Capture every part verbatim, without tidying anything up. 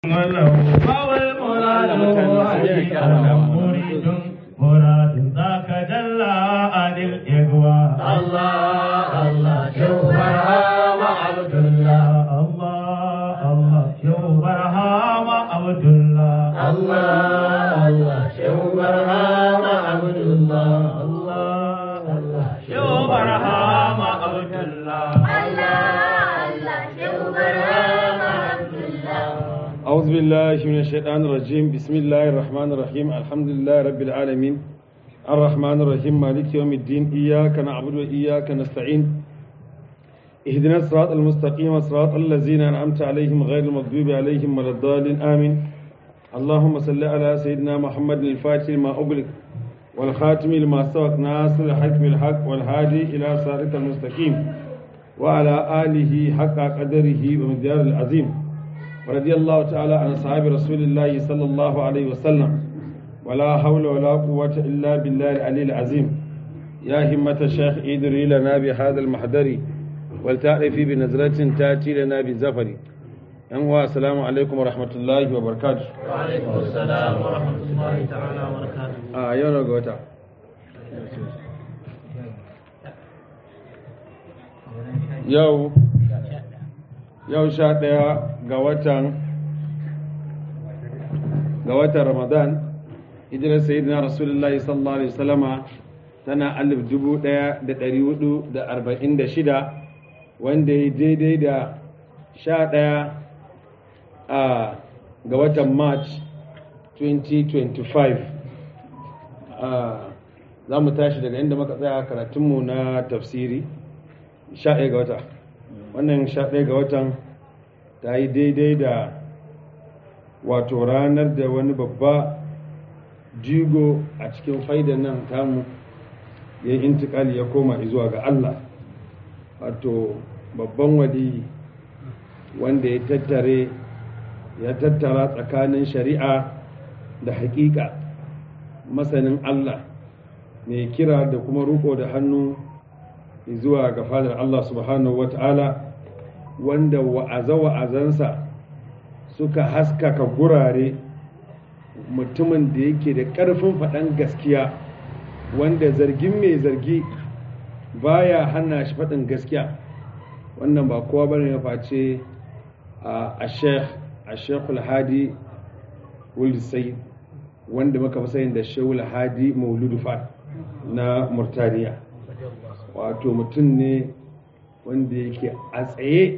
مراد ذاك جل عن الإغواء الله الله شوفها وعبد الله الله الله شوفها وعبد الله الله الله شوفها وعبد الله الله الله شوفها وعبد الله أعوذ بالله من الشيطان الرجيم بسم الله الرحمن الرحيم الحمد لله رب العالمين الرحمن الرحيم مالك يوم الدين إياك نعبد وإياك نستعين اهدنا الصراط المستقيم صراط الذين أنعمت عليهم غير المغضوب عليهم ولا الضالين آمين اللهم صل على سيدنا محمد الفاتح لما أغلق والخاتم لما سبق ناصر الحق بالحق والهادي إلى صراط المستقيم وعلى آله حق قدره ومقداره العظيم ورضي الله تعالى عن أصحاب رسول الله صلى الله عليه وسلم ولا حول ولا قوة إلا بالله العلي العظيم يا همة الشيخ ادري لنا بهذا المحضر ولتعرفي بنظرة تأتي لنا بالزفر أنواع السلام عليكم ورحمة الله وبركاته. وعليكم السلام ورحمة الله تعالى وبركاته. آه يونا قوتا يو yau sha ɗaya ga watan ga watan ramadan hijirar sayyidina rasulullahi sallallahu alaihi wasallama tana alif dubu ɗaya da ɗari hudu da arba'in da shida wanda ya daidai da sha ɗaya a ga watan march twenty twenty-five. za mu tashi daga inda muka tsaya karatunmu na tafsiri sha ɗaya ga wata wannan sha ɗaya ga watan ta yi daidai da wato ranar da wani babba jigo a cikin faidan nan tamu ya yi intikali ya koma zuwa ga Allah, wato babban wali wanda ya tattare ya tattara tsakanin shari'a da haƙiƙa, masanin Allah mai kira da kuma ruko da hannu zuwa ga fadar Allah subhanahu wa ta'ala, wanda wa'aza-wa'azansa suka haskaka gurare, mutumin da yake da ƙarfin faɗan gaskiya, wanda zargin mai zargi baya hana shi faɗin gaskiya. Wannan ba kowa bane ya face a sheikh a sheikhul hadi wulid sayyid, wanda muka fi sayin da sheikhul hadi mauludu fat na Murtaniya. Wato mutum ne wanda yake a tsaye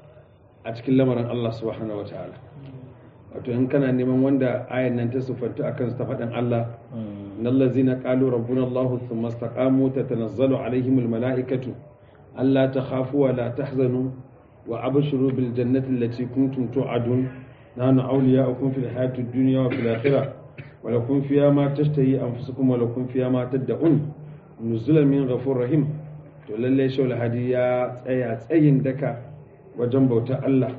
a cikin lamarin Allah subhanahu wataala. Wato in kana neman wanda ayan nan ta sufantu akan ta faɗin Allah, innal ladzina qalu rabbuna Allah thumma istaqamu tatanazzalu alaihimul malaikatu alla takhafu wa la tahzanu wa abshiru bil jannati allati kuntum tu'adun nahnu awliya'ukum fil hayatid dunya wa fil akhirah wa lakum fiha ma tashtahi anfusukum wa lakum fiha ma tad'un nuzulan min ghafur rahim. To lalle shaul hadi ya tsaya tsayin daka wajen bautar Allah,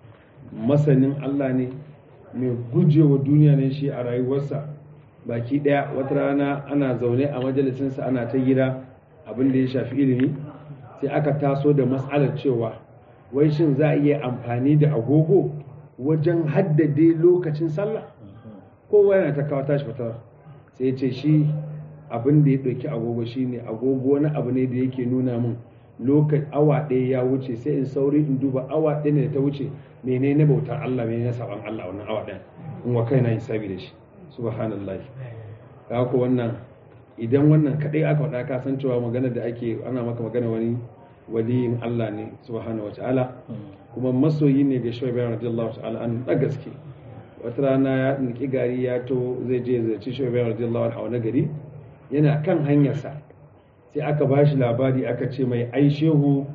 masanin Allah ne, mai gujewa duniya ne shi a rayuwarsa baki daya. Wata rana ana zaune a majalisinsa ana ta gida abin da ya shafi ilimi, sai aka taso da matsalar cewa wai shin za a iya amfani da agogo wajen haddade lokacin sallah. Kowa yana ta kawo tashi fitar, sai ya ce shi abin da ya ɗauki agogo shine agogo wani abu ne da yake nuna min lokacin awa ɗaya ya wuce, sai in sauri in duba awa ɗaya ne da ta wuce mene na bautar Allah, mene na saban Allah wannan awa ɗaya, in wa kaina hisabi da shi. Subhanallah. Ka ko wannan idan wannan kadai aka faɗa ka san cewa magana da ake ana maka magana wani waliyin Allah ne subhanahu wataala, kuma masoyi ne ga Shehu Ibrahim radiyallahu ta'ala an da gaske. Wata rana ya niki gari ya to zai je zai ci Shehu Ibrahim radiyallahu ta'ala a wani gari, yana kan hanyarsa sai aka ba shi labari aka ce mai ai shehu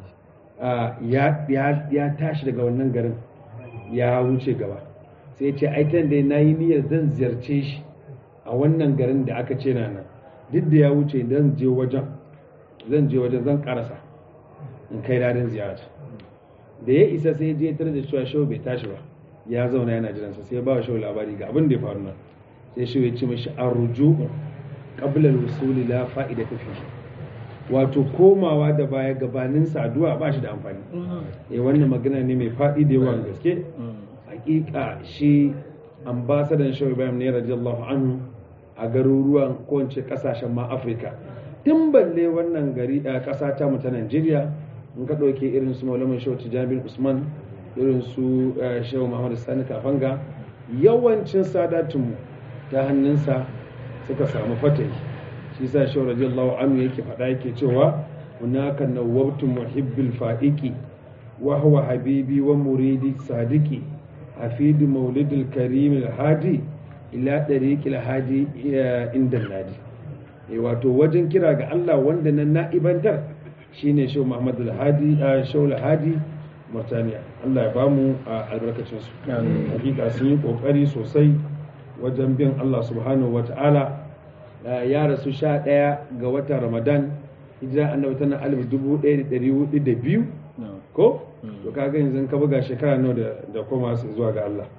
ya tashi daga wannan garin ya wuce gaba, sai ya ce ai tan da na yi niyyar zan ziyarce shi a wannan garin da aka ce na nan, duk da ya wuce zan je wajen zan je wajen zan karasa in kai dadin ziyarata. Da ya isa sai je tare da cewa shehu bai tashi ba, ya zauna yana jiransa, sai ya ba shehu labari ga abin da ya faru nan. Sai shehu ya ce mashi arruju qabla al-wusuli la fa'idata fihi, wato komawa da baya gabanin saduwa ba shi da amfani. Eh wannan magana ne mai faɗi da yawan gaske. hakika shi ambasadan shehu ibrahim ne radiyallahu anhu a garuruwan ko in ce kasashen ma afirka tun balle wannan gari a kasa ta mu ta najeriya in ka ɗauke irin su maulamin shehu tijjani bin usman irin su shehu muhammadu sani kafanga yawancin sadatunmu ta hannunsa suka samu fatahi shi sa shehu radiyallahu anhu yake faɗa yake cewa hunaka nawwabtu muhibbil fa'iqi wa huwa habibi wa muridi sadiki hafidu maulidil karim hadi ila dariqil hadi inda nadi wato wajen kira ga Allah wanda nan na'ibantar shine shehu muhammad al-hadi shehu al-hadi Murtaniya Allah ya bamu albarkacin su hakika sun yi kokari sosai wajen bin Allah subhanahu wata'ala ya rasu sha ɗaya ga watan Ramadan hijira annabi tana alif dubu ɗaya da ɗari hudu da biyu ko to kaga yanzu ka buga shekara nawa da da koma su zuwa ga Allah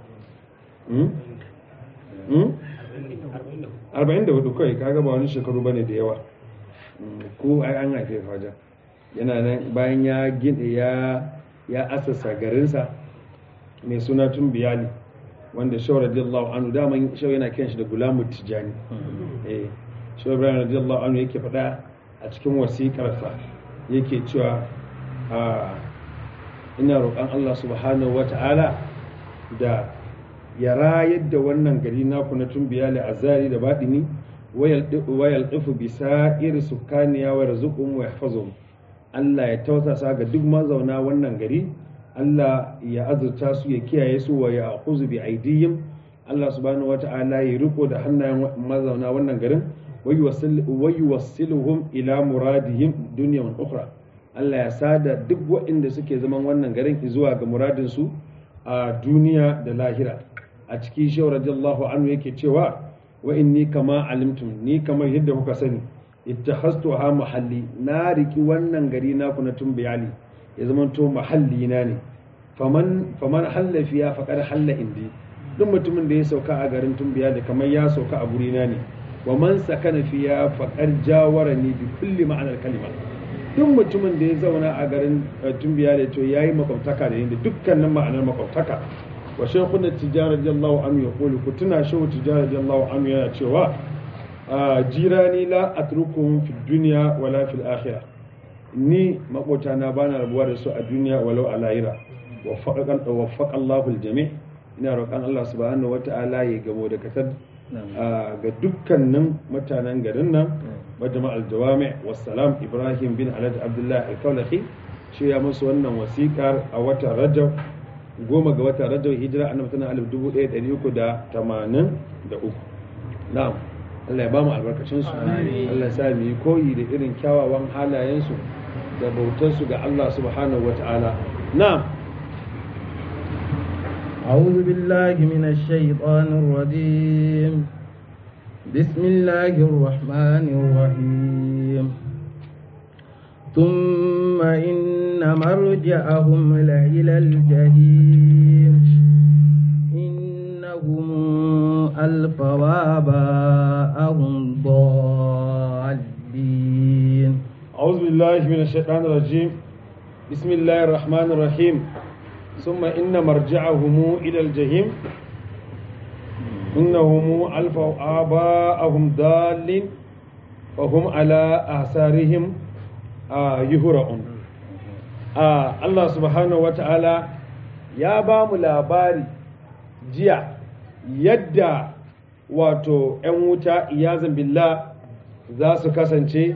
arba'in da hudu kai kaga ba wani shekaru bane da yawa ko ai an haife faja yana nan bayan ya gina ya ya asasa garinsa mai suna Tumbiyali wanda Shehu radiyallahu anhu daman Shehu yana kiran shi da Gulamu Tijani eh Shehu Ibrahim radiyallahu anhu yake faɗa a cikin wasiƙarsa yake cewa a ina roƙon Allah subhanahu wata'ala da ya rayar da wannan gari naku na Tumbiyali a zari da baɗini wayal ɗifu bisa iri sukaniya wa yarzuqum wa yahfazum Allah ya tausasa ga duk mazauna wannan gari Allah ya azurta su ya kiyaye su wa ya akuzu bi aidihim Allah subhanahu wata'ala ya riko da hannayen mazauna wannan garin wa yuwassiluhum ila muradihim dunyan ukhra Allah ya sada duk waɗanda suke zaman wannan garin zuwa ga muradin su a duniya da lahira a cikin shehu radiyallahu anhu yake cewa wa inni kama alimtum ni kamar yadda kuka sani ittakhastuha mahalli na riki wannan gari naku na Tumbiyali ya zama to mahalli na ne faman faman halla fiya faqad halla indi duk mutumin da ya sauka a garin Tumbiyali kamar ya sauka a guri na ne wa man sakana fiya faqad jawarani bi kulli ma'anar kalima duk mutumin da ya zauna a garin Tumbiyali to yayi makwabtaka da inda dukkanin ma'anar makwabtaka wa shaykhuna tijara radiyallahu anhu yaqulu kutuna shaykhu tijara radiyallahu anhu yana cewa jirani la atrukuhum fi dunya wala fil akhirah ni makota na bana rabuwa da su a duniya walau a lahira waffaqan waffaqa Allahu al-jami' ina roƙon Allah subhanahu wata'ala ya gamo da katar ga dukkanin mutanen garin nan majma' al-jawami' wassalam Ibrahim bin Alhaji Abdullah al-Kaulahi shi ya musu wannan wasiƙar a watan Rajab goma ga watan Rajab hijira annabi tana alif dubu ɗaya ɗari uku da tamanin da uku na'am Allah ya ba mu albarkacin su Allah ya sa mu yi koyi da irin kyawawan halayen su da bautar su ga Allah subhanahu wata'ala na'am أعوذ بالله من الشيطان الرجيم بسم الله الرحمن الرحيم ثم إن مرجعهم لإلى الجحيم إنهم ألفوا آباءهم ضالين أعوذ بالله من الشيطان الرجيم بسم الله الرحمن الرحيم ثم إن مرجعهم إلى الجحيم إنهم ألفوا آباءهم ضالين وهم على آثارهم يهرعون الله سبحانه وتعالى يا بام labari jiya yadda wato 'yan wuta iyazan billah za su kasance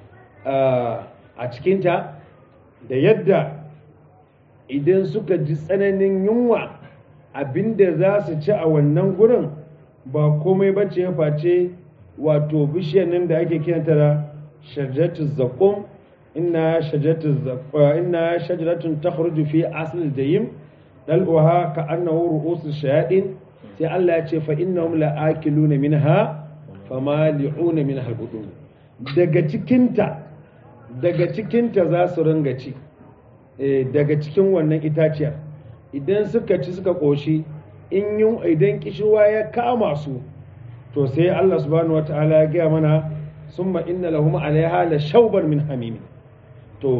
a cikinta da yadda idan suka ji tsananin yunwa abinda za su ci a wannan gurin ba komai bace ya face wato bishiyar nan da ake kiranta da shajaratu zaqum inna shajaratu zaqum inna shajaratun takhruju fi asl al-jahim dal'uha ka'annahu ru'usus shayatin sai Allah ya ce fa innahum la'akiluna minha famali'una minha al-budun daga cikinta daga cikinta za su ringa ci daga cikin wannan itaciyar idan suka ci suka ƙoshi in yun idan kishirwa ya kama su to sai Allah subhanahu wata'ala ya gaya mana summa inna lahum alaiha la shauban min hamim to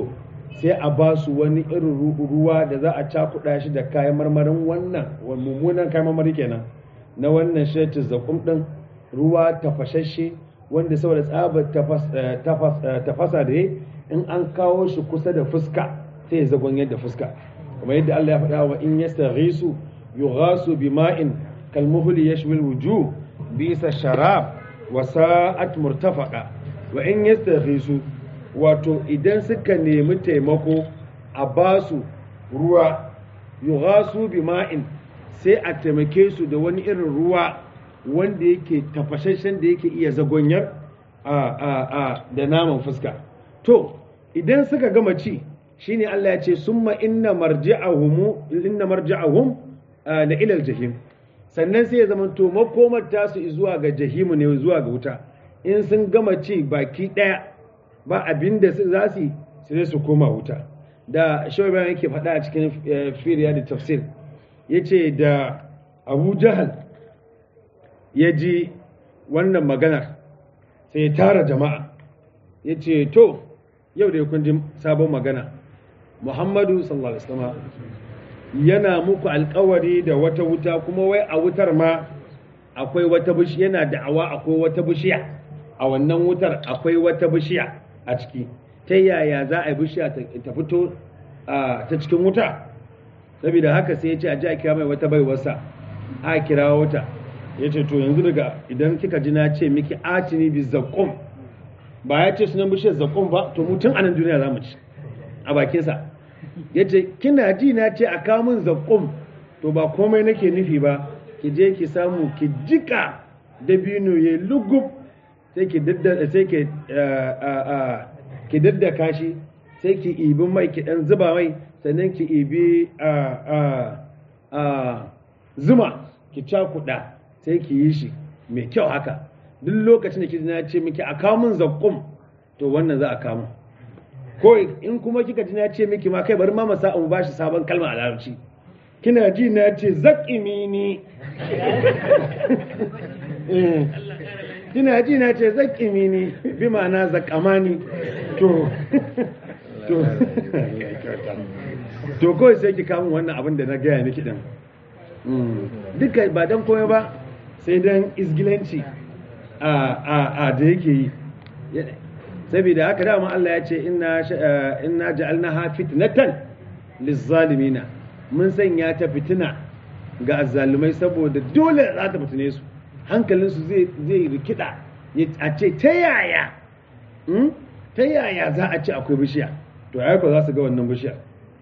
sai a ba su wani irin ruwa da za a cakuɗa shi da kayan marmarin wannan mummunan kayan marmari kenan na wannan shaitin zakum ɗin ruwa tafashashe wanda saboda tsabar tafasa da ya in an kawo shi kusa da fuska sai ya zagon yadda fuska kuma yadda Allah ya faɗa wa in yastaghisu yughasu bima'in kalmuhli yashwi alwujuh bisa sharab wa sa'at murtafaqa wa in yastaghisu wato idan suka nemi taimako a basu ruwa yughasu bima'in sai a taimake su da wani irin ruwa wanda yake tafashashen da yake iya zagonyar a a a da naman fuska to idan suka gama ci shine Allah ya ce summa inna marji'ahum inna marji'ahum la ila al-jahim sannan sai ya zamanto makomar tasu zuwa ga jahimu ne zuwa ga wuta in sun gama ci baki daya ba abinda za su sai su koma wuta da shawai bayan yake faɗa a cikin firiya da tafsir yace da Abu Jahal ya ji wannan maganar sai ya tara jama'a yace to yau da kun ji sabon magana Muhammadu sallallahu alaihi wasallam yana muku alkawari da wata wuta kuma wai a wutar ma akwai wata bishiya yana da'awa akwai wata bishiya a wannan wutar akwai wata bishiya a ciki ta yaya za a yi bishiya ta fito ta cikin wuta saboda haka sai ya ce a ji a kira mai wata baiwarsa a kira wata ya ce to yanzu daga idan kika ji na ce miki atini bi zaqqum ba ya ce sunan bishiyar zaqqum ba to mutum a nan duniya za mu ci a bakinsa ya ce kina ji na ce a kamun zaƙum to ba komai nake nufi ba ki je ki samu ki jika dabino ya lugub sai ki daddaka shi sai ki ibi mai ki dan zuba mai sannan ki ibi zuma ki cakuɗa sai ki yi shi mai kyau haka duk lokacin da ki na ce miki a kamun zaƙum to wannan za a kamun ko in kuma kika ji na ce miki ma kai bari ma masa mu bashi sabon kalma a larabci kina ji na ce zaqimini kina ji na ce zaqimini bi ma'ana zaqamani to to to ko sai ki kawo wannan abin da na gaya miki din duka ba dan komai ba sai dan isgilanci a a a da yake yi saboda haka dama Allah ya ce inna inna ja'alnaha fitnatan lizzalimina mun sanya ta fitina ga azzalumai saboda dole za ta fitine su hankalin su zai zai rikida a ce ta yaya ta yaya za a ce akwai bishiya to ai ko za su ga wannan bishiya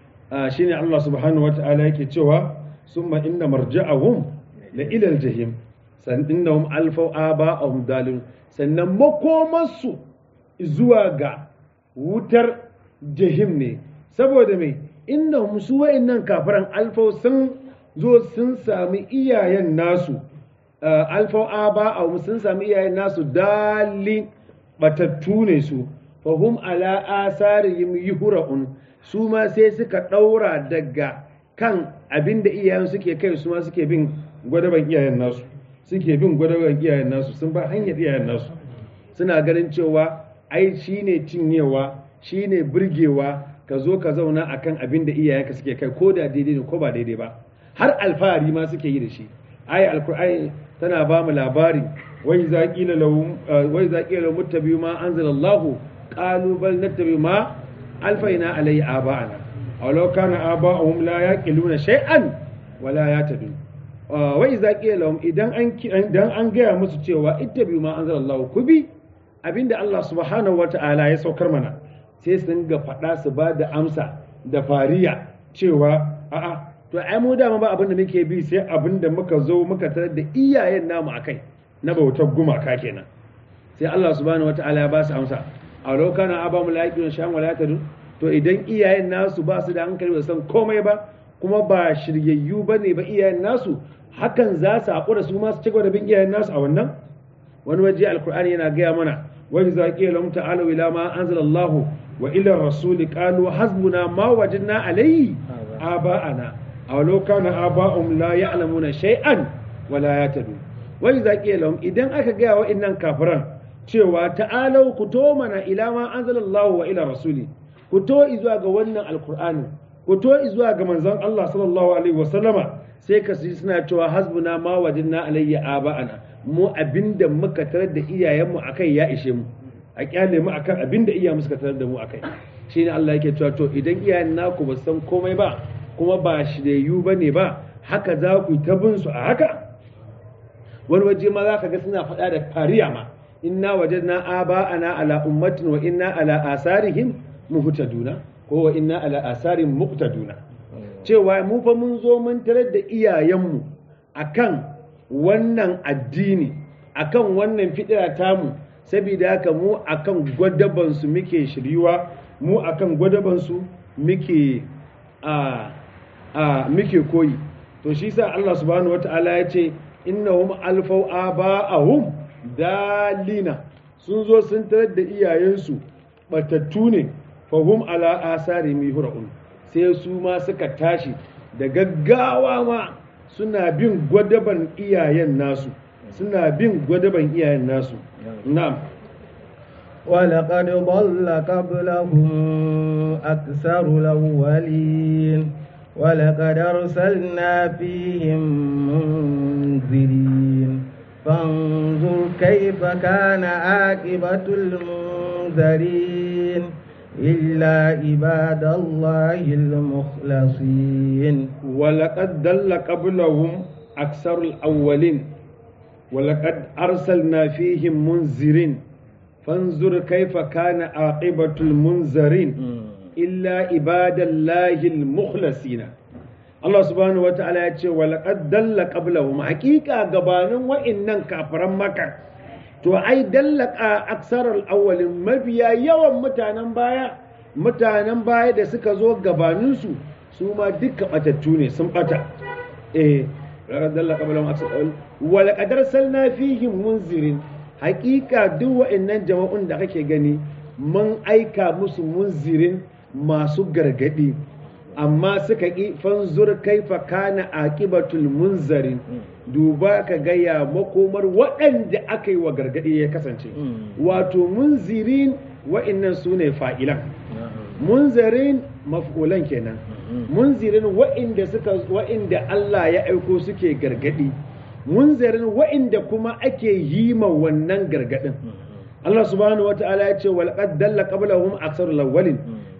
shine Allah subhanahu wata'ala yake cewa summa inna marja'ahum la ila aljahim san innahum alfa aba'ahum dalil sannan makomarsu zuwa ga wutar jahim ne saboda mai inda musu wa'annan kafiran alfau sun zo sun sami iyayen nasu alfau aba a sun sami iyayen nasu dalin batattu ne su fahum ala asarihim yuhra'un su ma sai suka daura daga kan abinda iyayen suke kai su ma suke bin gwadaban iyayen nasu suke bin gwadaban iyayen nasu sun ba hanyar iyayen nasu suna ganin cewa ai shi ne cinyewa shi ne birgewa ka zo ka zauna a kan abin da iyayenka suke kai ko da daidai ne ko ba daidai ba har alfahari ma suke yi da shi ai alkur'ani tana ba mu labari wai za qila lahum wai za qila muttabi ma anzalallahu qalu bal nattabi ma alfaina alayhi aba'ana aw law kana aba'uhum la yaqiluna shay'an wa la yatadun wai za qila lahum idan an idan an gaya musu cewa ittabi ma anzalallahu kubi abinda Allah subhanahu wata'ala ya saukar mana sai sun ga faɗa su ba da amsa da fariya cewa a'a to ai mu dama ba abinda muke bi sai abinda muka zo muka tarar da iyayen namu akai na bautar gumaka kenan sai Allah subhanahu wata'ala ya ba su amsa a lokana aba mu laiki na shan wala tadu to idan iyayen nasu ba su da hankali ba san komai ba kuma ba shiryayyu bane ba iyayen nasu hakan za su haƙura su ma su ci gaba da bin iyayen nasu a wannan wani waje alkur'ani yana gaya mana wani zaƙi lahum ta'alu ila ma anzala Allah wa ila rasuli qalu hasbuna ma wajadna alayhi aba'ana aw law kana aba'um la ya'lamuna shay'an wa la yatadun wani zaƙi lahum idan aka gaya wa innan kafiran cewa ta'alu ku to mana ila ma anzala Allah wa ila rasuli ku to zuwa ga wannan alkur'ani ku to zuwa ga manzon Allah sallallahu alaihi wasallama sai ka ji suna cewa hasbuna ma wajinna alayya aba'ana mu abinda muka tarar da iyayenmu akai ya ishe mu a kyale mu akan abinda iyayenmu suka tarar da mu akai shine Allah yake cewa to idan iyayen naku ba san komai ba kuma ba shiryu bane ba haka za ku ta bin su a haka wani waje ma za ka ga suna faɗa da fariya ma inna wajadna aba'ana ala ummatin wa inna ala asarihim muhtaduna ko wa inna ala asarin muqtaduna cewa mu fa mun zo mun tarar da iyayenmu akan wannan addini akan wannan fidira tamu saboda haka mu akan gwadaban su muke shiryuwa mu akan gwadaban su muke a a muke koyi to shi sa Allah subhanahu wataala ya ce innahum alfau aba'ahum dalina sun zo sun tarar da iyayensu batattu ne fahum ala asari mihura'un sai su ma suka tashi da gaggawa ma suna bin gwadaban iyayen nasu suna bin gwadaban iyayen nasu na'am ولقد ضل قبلهم أكثر الأولين ولقد أرسلنا فيهم منذرين فانظر كيف كان عاقبة المنذرين إلا عباد الله المخلصين ولقد ضل قبلهم أكثر الأولين ولقد أرسلنا فيهم منذرين فانظر كيف كان عاقبة المنذرين إلا عباد الله المخلصين Allah subhanahu wa ta'ala ya ce walaqad dalla qablahum haqiqa gabanin wa'innan kafiran maka to ai dallaka aksarar awwalin mafiya yawan mutanen baya mutanen baya da suka zo gabanin su su ma duka batattu ne sun bata eh walaqad dalla qablahum aksarar walaqad arsalna fihim munzirin haqiqa duk wa'innan jama'un da kake gani mun aika musu munzirin masu gargadi amma suka ƙi fanzur kaifa kana aqibatul munzarin duba ka gaya makomar waɗanda aka yi wa gargaɗi ya kasance wato munzirin wa'innan su ne fa'ilan munzarin maf'ulan kenan munzirin wa'inda suka wa'inda Allah ya aiko suke gargaɗi munzarin wa'inda kuma ake yi ma wannan gargaɗin Allah subhanahu wata'ala ya ce walqad dalla qablahum aksarul awwalin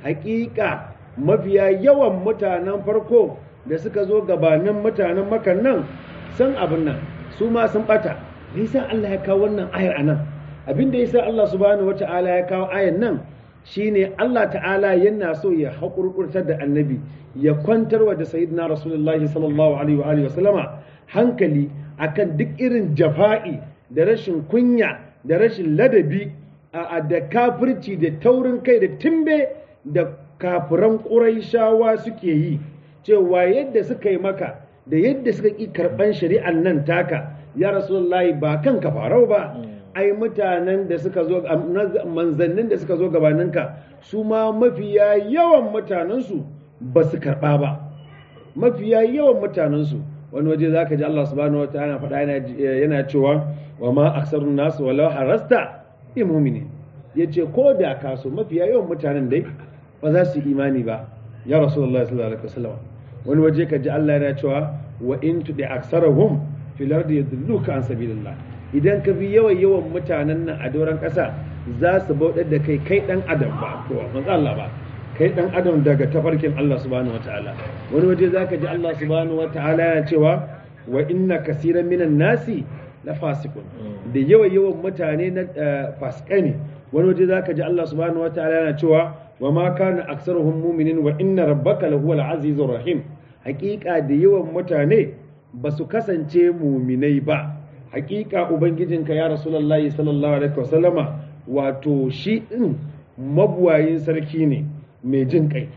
haqiqa mafiya yawan mutanen farko da suka zo gabanin mutanen makan nan san abin nan su ma sun bata me yasa Allah ya kawo wannan ayar anan abin da yasa Allah subhanahu wata'ala ya kawo ayar nan shine Allah ta'ala yana so ya hakurkurtar da annabi ya kwantarwa da sayyidina rasulullahi sallallahu alaihi wa alihi wa sallama hankali akan duk irin jafa'i da rashin kunya da rashin ladabi a da kafirci da taurin kai da timbe da kafiran ƙuraishawa suke yi cewa yadda suka yi maka da yadda suka ƙi karɓan shari'an nan taka ya rasulullahi ba kan ka farau ba ai mutanen da suka zo manzannin da suka zo gabaninka su ma mafiya yawan mutanensu ba su karɓa ba mafiya yawan mutanensu wani waje za ka ji Allah subhanahu wa ta'ala faɗa yana cewa wa ma aksarun nasu walau harasta imumini ya ce ko da kaso mafiya yawan mutanen dai ba za su yi imani ba ya rasulullahi sallallahu alaihi wasallam wani waje ka ji Allah yana cewa wa in tudi aksarahum fil ardi yadulluka an sabilillah idan ka bi yawan yawan mutanen nan a doron kasa za su bauɗar da kai kai dan adam ba kowa manzo Allah ba kai dan adam daga tafarkin Allah subhanahu wataala wani waje zaka ji Allah subhanahu wataala yana cewa wa inna kaseeran minan nasi la fasiqun da yawan yawan mutane na fasikai ne wani waje zaka ji Allah subhanahu wataala yana cewa wa ma kana aksaruhum mu'minin wa inna rabbaka lahuwal azizur rahim hakika da yawan mutane ba su kasance mu'minai ba hakika ubangijinka ya rasulullahi sallallahu alaihi wasallama wato shi din mabuwayin sarki ne mai jin kai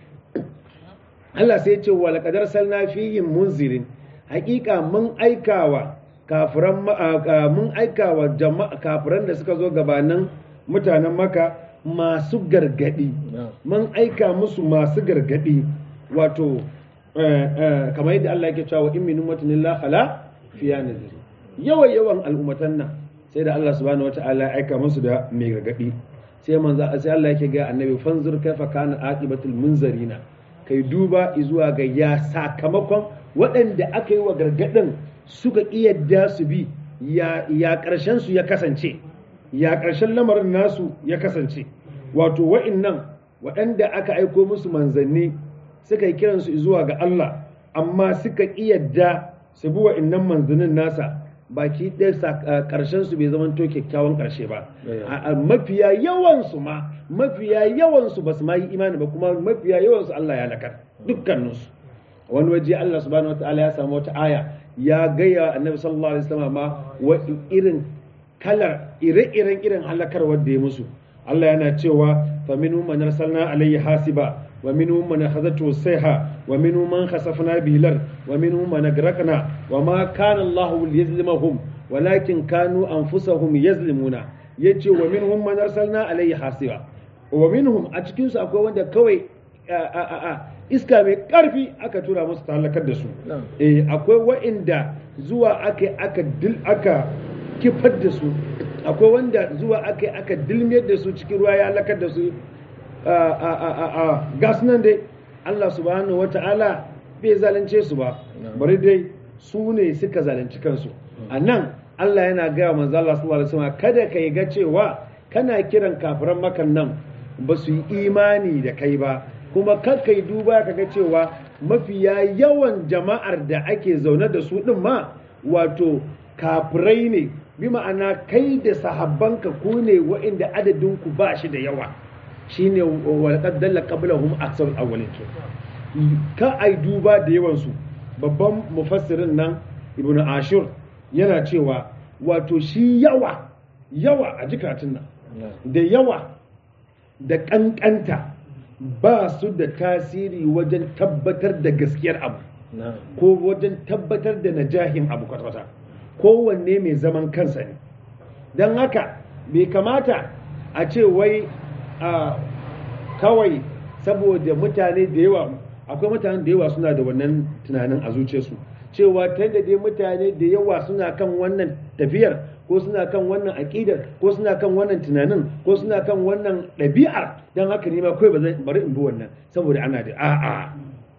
Allah sai ya ce wa laqad arsalna fihim munzirin hakika mun aikawa kafiran mun aikawa jama'a kafiran da suka zo gabanin mutanen maka masu gargadi mun aika musu masu gargadi wato kamar yadda Allah yake cewa in min ummatin illa khala fiya nazir yawan yawan al'ummatan nan sai da Allah subhanahu wataala ya aika musu da mai gargadi sai manzo sai Allah yake ga annabi fanzur kaifa kana aqibatul munzarina kai duba zuwa ga ya sakamakon waɗanda aka yi wa gargadin suka iyadda su bi ya ya karshen su ya kasance ya karshen lamarin nasu ya kasance wato wa'annan waɗanda aka aiko musu manzanni suka yi kiransu zuwa ga Allah amma suka iyadda su bi wa'annan manzannin nasa baki ɗaya ƙarshen su bai zama to kyakkyawan ƙarshe ba a mafiya yawan su ma mafiya yawan su basu ma yi imani ba kuma mafiya yawan su Allah ya lakar dukkanin su wani waje Allah subhanahu wataala ya samu wata aya ya gaya annabi sallallahu alaihi wasallam ma wa irin kalar ire-iren irin halakar wanda ya musu Allah yana cewa fa minhum man arsalna alayhi hasiba wa minhum man akhadhatu sayha wa minhum man khasafna bihi al-ard wa minhum man agraqna wa ma kana Allahu liyazlimahum walakin kanu anfusahum yazlimuna yace wa minhum man arsalna alayhi hasiba wa minhum a cikin su akwai wanda kawai iska mai karfi aka tura musu ta halakar da su eh akwai wa'inda zuwa aka aka dil aka kifar da su akwai wanda zuwa aka aka dilmiyar da su cikin ruwa ya halakar da su gas nan dai Allah subhanahu wata'ala bai zalunce su ba bari dai su ne suka zalunci kansu a nan Allah yana gaya manzo Allah sallallahu alaihi wasallam kada ka ga cewa kana kiran kafiran makan nan ba su yi imani da kai ba kuma kar kai duba ka ga cewa mafiya yawan jama'ar da ake zaune da su din ma wato kafirai ne bi ma'ana kai da sahabbanka ku ne wa'inda adadin ku ba shi da yawa shine walaqad dalla qablahum aksar awwalin ka ai duba da yawan su babban mufassirin nan ibnu ashur yana cewa wato shi yawa yawa a jikatun nan da yawa da kankanta ba su da tasiri wajen tabbatar da gaskiyar abu ko wajen tabbatar da najahin abu kwata-kwata kowanne mai zaman kansa ne don haka bai kamata a ce wai a kawai saboda mutane da yawa akwai mutane da yawa suna da wannan tunanin a zuciyarsu cewa ta da dai mutane da yawa suna kan wannan tafiyar ko suna kan wannan aƙidar ko suna kan wannan tunanin ko suna kan wannan ɗabi'ar don haka ne ma kawai ba zan bari in bi wannan saboda ana da a'a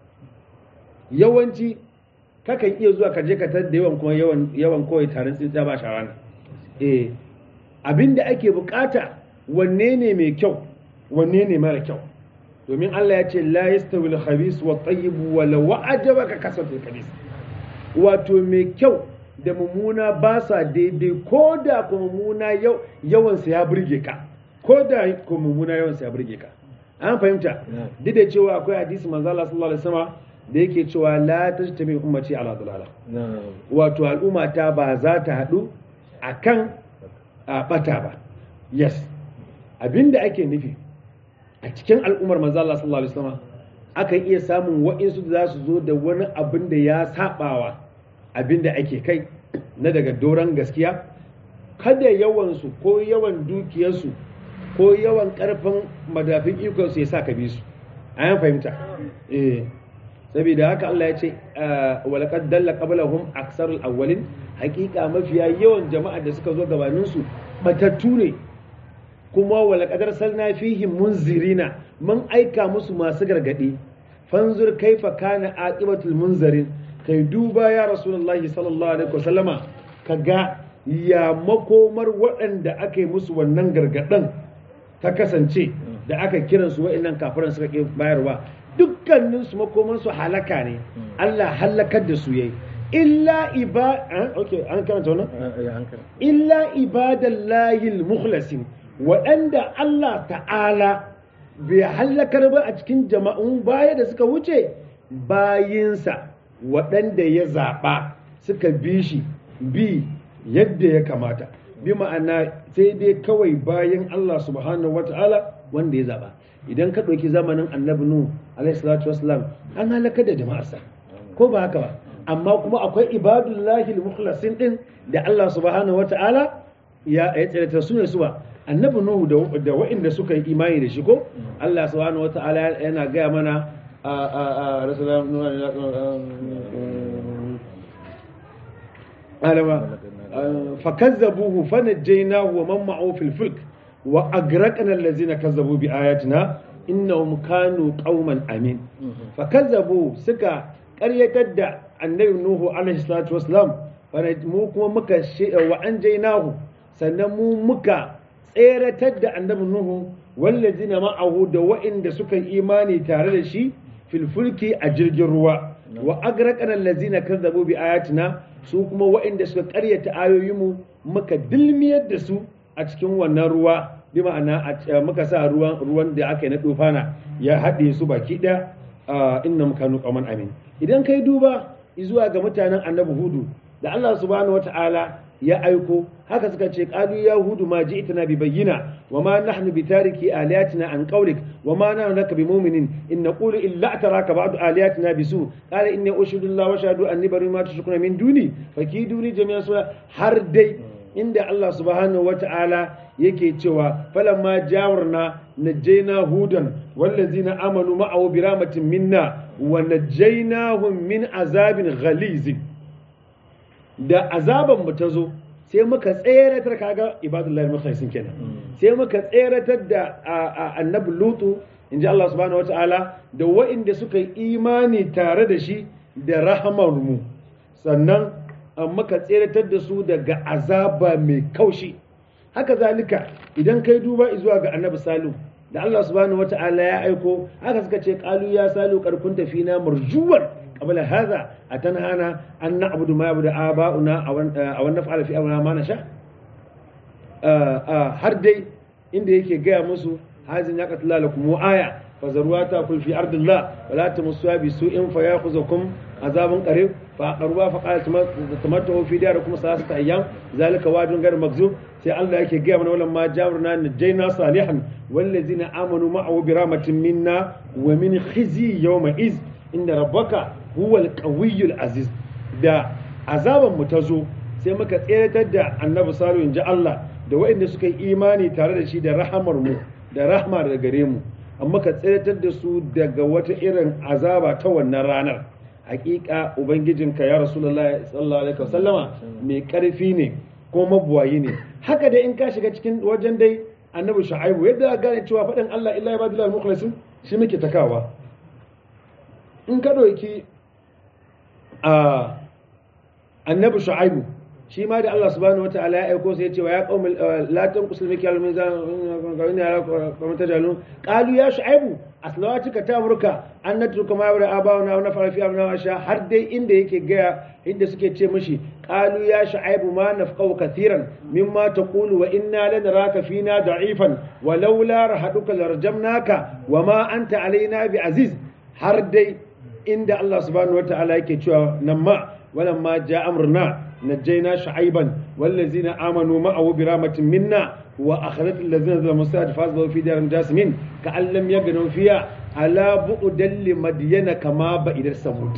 yawanci kakan iya zuwa ka je ka tar da yawan kuma yawan yawan kawai tarin tsintsiya ba shawara eh abinda ake bukata wanne ne mai kyau wanne ne mara kyau domin Allah ya ce la yastawi al-khabith wa at-tayyib wa law a'jabaka kasratul khabith wato mai kyau da mummuna ba sa daidai ko da kuma mummuna yawan sa ya burge ka ko da kuma mummuna yawan sa ya burge ka an fahimta duk da cewa akwai hadisi manzo Allah sallallahu alaihi wasallam da yake cewa la tajtami ummati ala dalala wato al'umma ta ba za ta hadu akan a bata ba yes abinda ake nufi a cikin al'ummar manzo Allah sallallahu alaihi wasallam aka iya samun wa'insu da za su zo da wani abin da ya sabawa abin da ake kai na daga doron gaskiya kada yawansu ko yawan dukiyarsu ko yawan karfin madafin ikonsu ya sa ka bi su a yan fahimta eh saboda haka Allah ya ce walaqad dalla qablahum aksarul awwalin hakika mafiya yawan jama'a da suka zo gabanin su batattu ne kuma walaqad arsalna fihim munzirina mun aika musu masu gargadi fanzur kaifa kana aqibatul munzirin kai duba ya rasulullahi sallallahu alaihi wasallama kaga ya makomar waɗanda aka yi musu wannan gargaɗin ta kasance da aka kiran su wa'annan kafiran suka ke bayarwa dukkanin su makoman su halaka ne Allah halakar da su yayi illa iba okay an karanta wannan illa ibadallahi almukhlasin waɗanda Allah ta'ala bai halakar ba a cikin jama'un baya da suka wuce bayinsa waɗanda ya zaɓa suka bi shi bi yadda ya kamata bi ma'ana sai dai kawai bayan Allah subhanahu wata'ala wanda ya zaɓa idan ka ɗauki zamanin annabi nuhu alaihi salatu wasalam an halaka da jama'arsa ko ba haka ba amma kuma akwai ibadullahi al-mukhlasin din da Allah subhanahu wata'ala ya ya tsare su ne suwa annabi nuhu da da wa'inda suka yi imani da shi ko Allah subhanahu wata'ala yana gaya mana a alama fakazzabuhu fanajjaynahu wa man ma'ahu fil fulk wa agraqna allazina kazzabu bi ayatina innahum kanu qauman amin fa kazzabu suka ƙaryatar da annabi nuhu alaihi salatu wassalam mu kuma muka wa anjaynahu sannan mu muka tseratar da annabi nuhu wallazina ma'ahu da wa'inda suka imani tare da shi fil fulki a jirgin ruwa wa agraqna allazina kazzabu bi ayatina su kuma wa'inda suka ƙaryata ayoyinmu muka dilmiyar da su a cikin wannan ruwa bi ma'ana muka sa ruwan ruwan da aka yi na dufana ya haɗe su baki ɗaya inna kanu qauman amin idan kai duba zuwa ga mutanen annabi hudu da Allah subhanahu wata'ala ya aiko haka suka ce qalu ya hudu ma ji'tana bi bayyina wa ma nahnu bi tariki aliyatina an qawlik wa ma nahnu laka bi mu'minin in naqulu illa ataraka ba'du aliyatina bisu qala inni ushidu Allah wa shahadu anni bari ma tushrikuna min duni fakiduni jami'an sura har dai inda Allah subhanahu wata'ala yake cewa falamma jawarna najjayna hudan wallazina amanu ma'ahu bi rahmatin minna wa najjaynahum min azabin ghaliz da azaban mu tazo sai muka tseratar kaga ibadullahi mukhlasin kenan sai muka tseratar da annabi lutu inji Allah subhanahu wata'ala da wa'inda suka yi imani tare da shi da rahamar mu sannan muka tseratar da su daga azaba mai kaushi haka zalika idan kai duba zuwa ga annabi salu da Allah subhanahu wata'ala ya aiko haka suka ce qalu ya salu karkun tafina marjuwan qabla hadha atanhana an na'budu ma yabudu aba'una aw an naf'ala fi amrina ma nasha har dai inda yake gaya musu hazin ya qatala lakum aya fazaruwa ta kul fi ardillah wala tamassuha bi su'in fayakhudhukum azabun qarib fa qarwa fa qalat tamattu fi darikum salasata ayyam zalika wa'dun ghayr makzub sai Allah yake gaya mana wannan ma jawrna najayna salihan wallazina amanu ma'ahu bi rahmatin minna wa min khizi yawma iz inda rabbaka huwal qawiyyul aziz da azaban mu tazo sai muka tseratar da annabi salihu inji Allah da waɗanda suka yi imani tare da shi da rahamar mu da rahma daga gare mu amma ka tseratar da su daga wata irin azaba ta wannan ranar hakika ubangijinka ya rasulullahi sallallahu alaihi wasallama mai karfi ne ko mabuwayi ne haka dai in ka shiga cikin wajen dai annabi shu'aibu yadda gane cewa faɗin Allah illa ibadul mukhlasin shi muke takawa in ka ɗauki a annabi shu'aibu shi ma da Allah subhanahu wataala ya aiko sai ya ce wa ya qaumi la tanqusul mikyal min zan gawin ya kuma tajalu qalu ya shu'aibu aslawatika ta'muruka an natruka ma yabra abauna wa nafara fi amna wa sha har dai inda yake gaya inda suke ce mishi qalu ya shu'aibu ma nafqahu kathiran mimma taqulu wa inna lanaraka fina da'ifan wa laula rahaduka larjamnaka wa ma anta alaina bi aziz har dai inda Allah subhanahu wataala yake cewa nan ma walamma ja amruna نجينا شعيبا والذين آمنوا معه برحمة منا وأخذت الذين ظلموا السيئات فأصبحوا في دار جاثمين كأن لم يغنوا فيها ألا بعدا لمدين كما بعد ثمود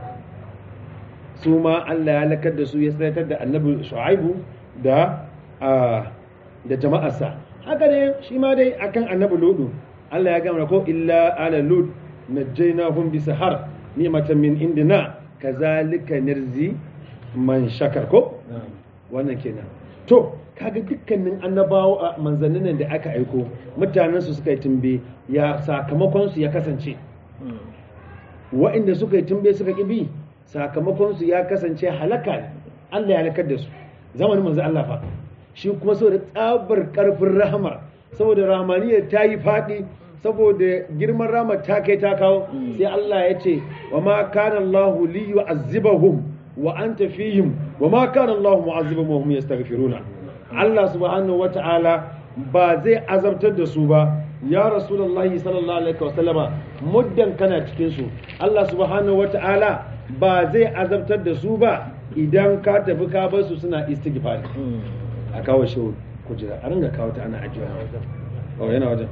سوما الله halakar da su ya tsayar da annabi Shu'aibu da da jama'arsa haka ne shi ma dai akan annabi Lutu Allah ya gama ko illa ala lut najaynahum bisahar ni'matan min indina kazalika nirzi man shakar ko wannan kenan to kaga dukkanin annabawa manzannin da aka aiko mutanen su suka yi tumbe ya sakamakon su ya kasance wa'inda suka yi tumbe suka kibi sakamakon su ya kasance halaka Allah ya halakar da su zamanin manzo Allah fa shi kuma saboda tsabar karfin rahama saboda rahmaniyar ta yi fadi saboda girman rahama ta kai ta kawo sai Allah ya ce wa ma kana Allahu li yu'azzibahum wa anta fihim wa ma kana Allah mu'azzibahum wa hum yastaghfiruna Allah subhanahu wa ta'ala ba zai azabtar da su ba ya rasulullahi sallallahu alaihi wa sallama muddan kana cikin su Allah subhanahu wa ta'ala ba zai azabtar da su ba idan ka tafi ka bar su suna istighfar a kawo shi kujira a ringa kawo ta ana ajiya na wajen oh yana wajen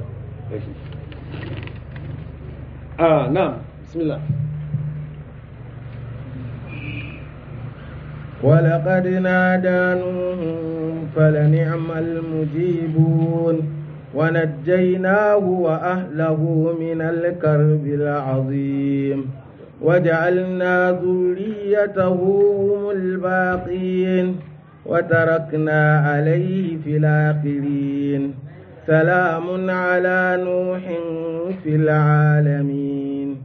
ah na'am bismillah ولقد نادانهم فلنعم المجيبون ونجيناه وأهله من الكرب العظيم وجعلنا ذريته هم الباقين وتركنا عليه في الآخرين سلام على نوح في العالمين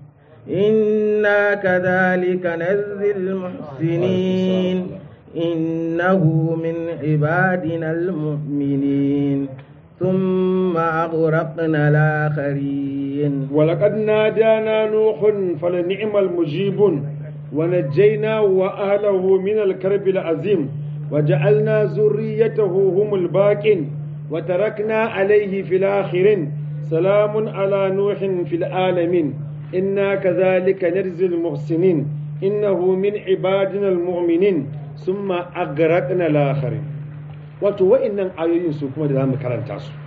إنا كذلك نجزي المحسنين إنه من عبادنا المؤمنين ثم أغرقنا الآخرين ولقد نادانا نوح فلنعم المجيبون ونجينا وأهله من الكرب العظيم وجعلنا ذريته هم الباقين وتركنا عليه في الآخرين سلام على نوح في العالمين إنا كذلك نجزي المحسنين إنه من عبادنا المؤمنين ثم أغرقنا الآخرين. wato wa'annan ayoyin su kuma da zamu karanta su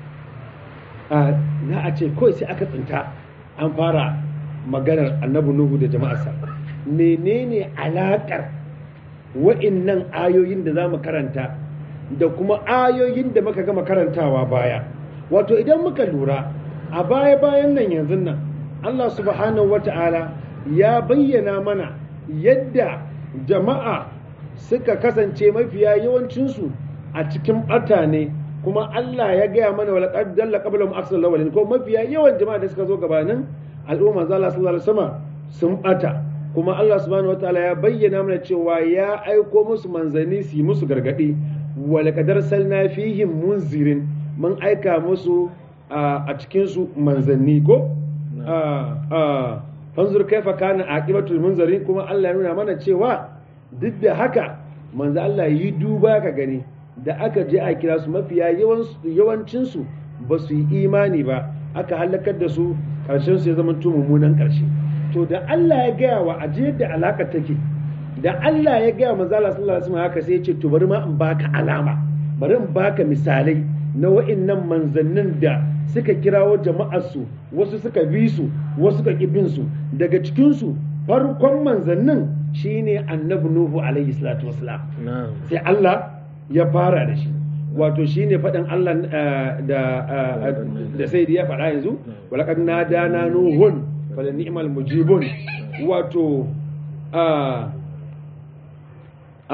a za a ce kawai sai aka tsinta an fara maganar annabi Nuhu da jama'arsa. Menene alakar wa'annan ayoyin da zamu karanta da kuma ayoyin da muka gama karantawa baya? Wato idan muka lura a baya bayan nan yanzu nan Allah subhanahu wata'ala ya bayyana mana yadda jama'a suka kasance mafiya yawancinsu a cikin ɓata ne, kuma Allah ya gaya mana wala qad dalla qablahum aksal awwalin, ko mafiya yawan jama'a da suka zo gabanin al'umma zalla sallallahu alaihi wasallam sun ɓata, kuma Allah subhanahu wataala ya bayyana mana cewa ya aiko musu manzanni su yi musu gargadi, wala qad arsalna fihim munzirin, mun aika musu a cikin su manzanni ko a fanzur kaifa kana aqibatul munzirin, kuma Allah ya nuna mana cewa duk da haka manzo Allah yi duba ka gani da aka je a kira su mafiya yawancinsu ba su yi imani ba, aka halakar da su, karshen su ya zama mummunan karshe. To da Allah ya gaya wa aje da alaka take, da Allah ya gaya manzo Allah sallallahu alaihi wasallam haka sai ya ce to bari ma in baka alama, bari in baka misalai na wa'annan manzannin da suka kirawo jama'ar su, wasu suka bi su, wasu suka ki bin su. Daga cikin su farkon manzannin shine annabi Nuhu alaihi salatu wassalam. Sai Allah ya fara da shi, wato shine faɗin Allah da da sai ya faɗa yanzu walaqad nadana nuhun fala ni'mal mujibun. Wato a a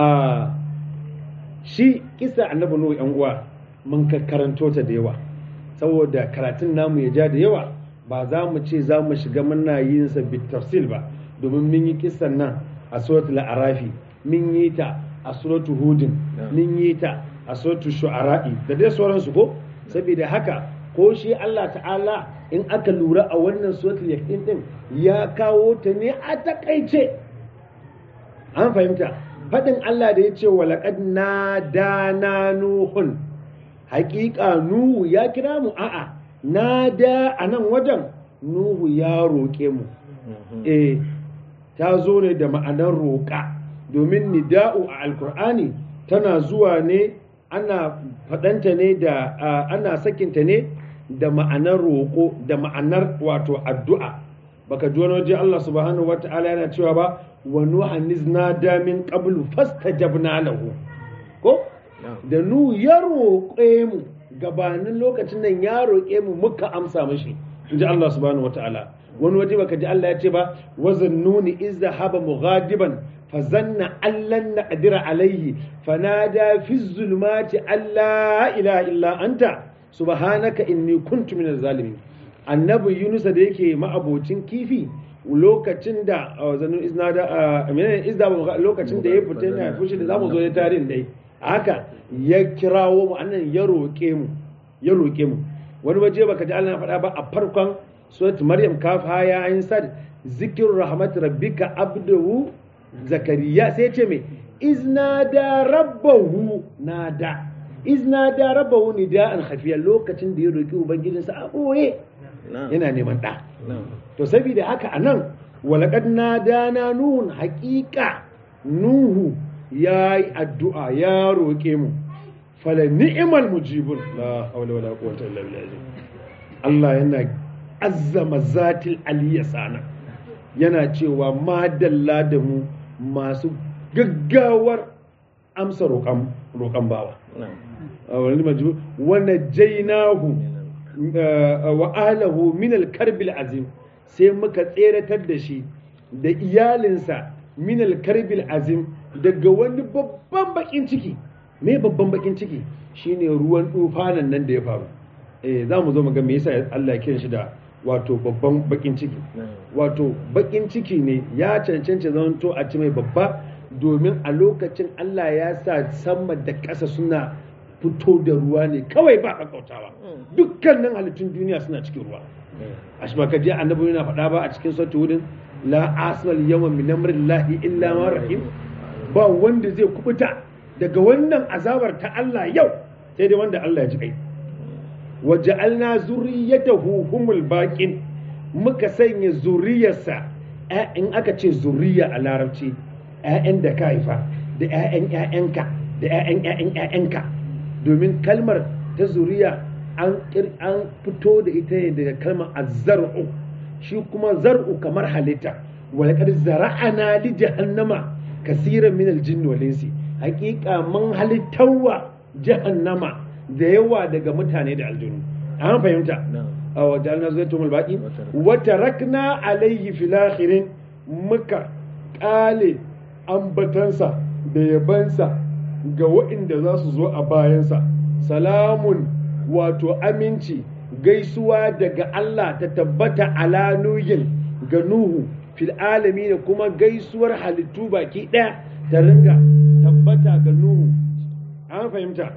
shi kisa annabi Nuhu yan uwa mun karanto ta da yawa, saboda karatun namu ya ja da yawa ba za mu ce za mu shiga muna yin sa bit tafsil ba, domin mun yi kisan nan a suratul arafi, mun yi ta a suratul hudin, mun yi ta a suratul shu'ara'i da dai sauransu ko. Saboda haka ko shi Allah ta'ala in aka lura a wannan suratul yasin din ya kawo ta ne a takaice, an fahimta. Fadin Allah da ya ce wa laqad nadana nuhun, haƙiƙa Nuhu ya kira mu, a'a nada a nan wajen Nuhu ya roƙe mu. eh ta zo ne da ma'anar roƙa, domin nida'u a alkur'ani tana zuwa ne ana faɗanta ne da ana sakinta ne da ma'anar roƙo, da ma'anar wato addu'a. Baka ji wani waje Allah subhanahu wata'ala yana cewa ba wa nuhan nada min qablu fastajabna lahu ko da nu ya roƙe mu gabanin lokacin nan ya roƙe mu muka amsa mashi, inji Allah subhanahu wata'ala. Wani waje baka ji Allah ya ce ba wazannuni iz zahaba mughadiban fazanna allan naqdira alayhi fanada fi zulumati alla ilaha illa anta subhanaka inni kuntu minaz zalimin. Annabi Yunus da yake ma'abocin kifi lokacin da zannun iznada menene izda lokacin da ya fita yana fushi da zamu zo da tarihin dai haka ya kirawo mu annan ya roke mu ya roke mu. Wani waje baka ji Allah ya faɗa ba a farkon surat Maryam kaf haya ayin sad zikir rahmat rabbika abduhu zakariya sai ce me iznada rabbahu nada iznada rabbahu nida'an khafiya, lokacin da ya roki ubangijinsa a boye yana neman da. To saboda haka anan walaqad nadana nuhun, haqiqa nuhu yayi addu'a ya roke mu, fala ni'mal mujibun. La hawla wala quwwata illa billah. Allah yana azzama zatil aliyya sana, yana cewa madalla da mu masu gaggawar amsa roƙan bawa. Wani jainahu wa ahlahu min al-karbil azim, sai muka tseratar da shi da iyalinsa min al-karbil azim daga wani babban bakin ciki. Me babban bakin ciki? Shine ruwan tufanan nan da ya faru. eh za mu zo mu ga me yasa Allah ya kiran shi da wato babban bakin ciki wato bakin ciki ne ya cancanci zanto a ci mai babba domin a lokacin Allah ya sa sama da ƙasa suna fito da ruwa ne kawai ba kakkautawa dukkanin halittun duniya suna cikin ruwa a shi maka je annabi yana faɗa ba a cikin sautu wurin la asmal yawan min amrillahi illa ma rahim ba wanda zai kubuta daga wannan azabar ta Allah yau sai dai wanda Allah ya ji kai waja'alna zurriyatahu humul baqin muka sanya zuriyarsa in aka ce zuriya a larabci ƴaƴan da ka haifa da ƴaƴan ƴaƴanka da ƴaƴan ƴaƴan ƴaƴanka domin kalmar ta zuriya an an fito da ita ne daga kalmar azzar'u shi kuma zar'u kamar halitta walaqad zara'ana li jahannama kaseeran min al-jinn wal insi haqiqa mun halittawa jahannama da yawa daga mutane da aljanu an fahimta a wajen na zai tumul baki wata rakna alayhi fil akhirin muka kale ambatansa da yabansa ga waɗanda za su zo a bayansa salamun wato aminci gaisuwa daga Allah ta tabbata ala nuhin ga nuhu fil alami da kuma gaisuwar halittu baki ɗaya ta ringa tabbata ga nuhu an fahimta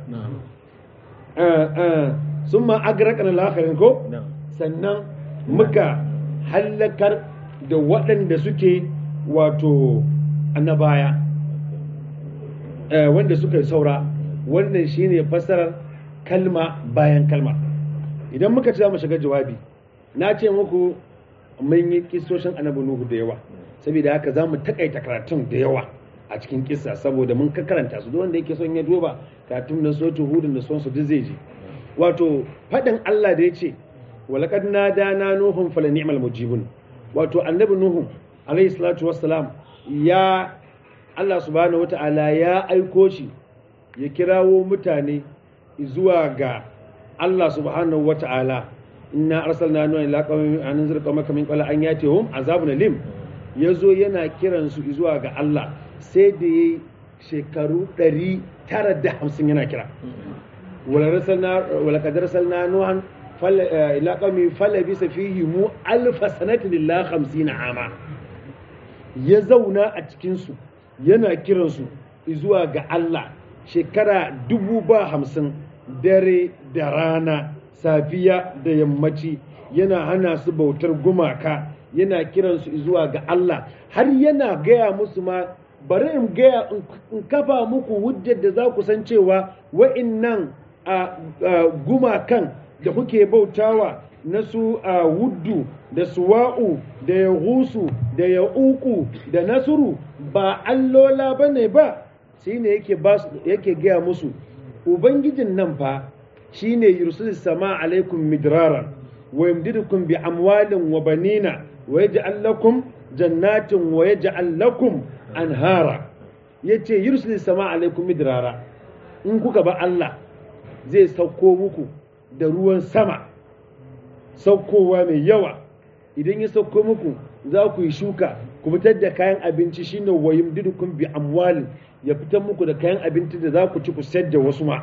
sun ma agarakan lakarin ko sannan muka hallakar da waɗanda suke wato annabaya wanda suka saura wannan shine fassarar kalma bayan kalma idan muka ci za mu shiga jawabi na ce muku mun yi kisoshin annabi nuhu da yawa saboda haka za mu takaita karatun da yawa a cikin kissa saboda mun ka karanta su duk wanda yake son ya duba karatun na sotu hudun da son su duk zai je wato fadin Allah da yace walaqad nadana nuhum fala ni'mal mujibun wato annabi nuhu alayhi salatu wassalam ya Allah subhanahu wataala ya aiko shi ya kirawo mutane zuwa ga Allah subhanahu wataala inna arsalna nuha ila qaumin anzir qaumaka min qala an yatihum azabun alim yazo yana kiransu zuwa ga Allah sai da ya shekaru ɗari tara da hamsin yana kira wala kadar salna nuhan ila qami falabisa fihi mu alfa sanatin illa hamsin ama ya zauna a cikin su yana kiransu zuwa ga Allah shekara dubu ba hamsin dare da rana safiya da yammaci yana hana su bautar gumaka yana kiransu zuwa ga Allah har yana gaya musu ma bari in gaya in kafa muku hujjar da za ku san cewa wa'innan gumakan da kuke bautawa na su wuddu da suwa'u da yahusu da ya'uku da nasuru ba allola ba ne ba shi ne yake gaya musu ubangijin nan fa shi ne yursulis sama alaikum midraran wa yamdidukum bi amwalin wa banina wa yaj'al lakum jannatin wa yaj'al lakum anhara yace yursil sama alaikum midrara in kuka ba Allah zai sauko muku da ruwan sama saukowa mai yawa idan ya sauko muku za ku yi shuka ku fitar da kayan abinci shine wayim didukum bi amwalin ya fitar muku da kayan abinci da za ku ci ku sayar da wasu ma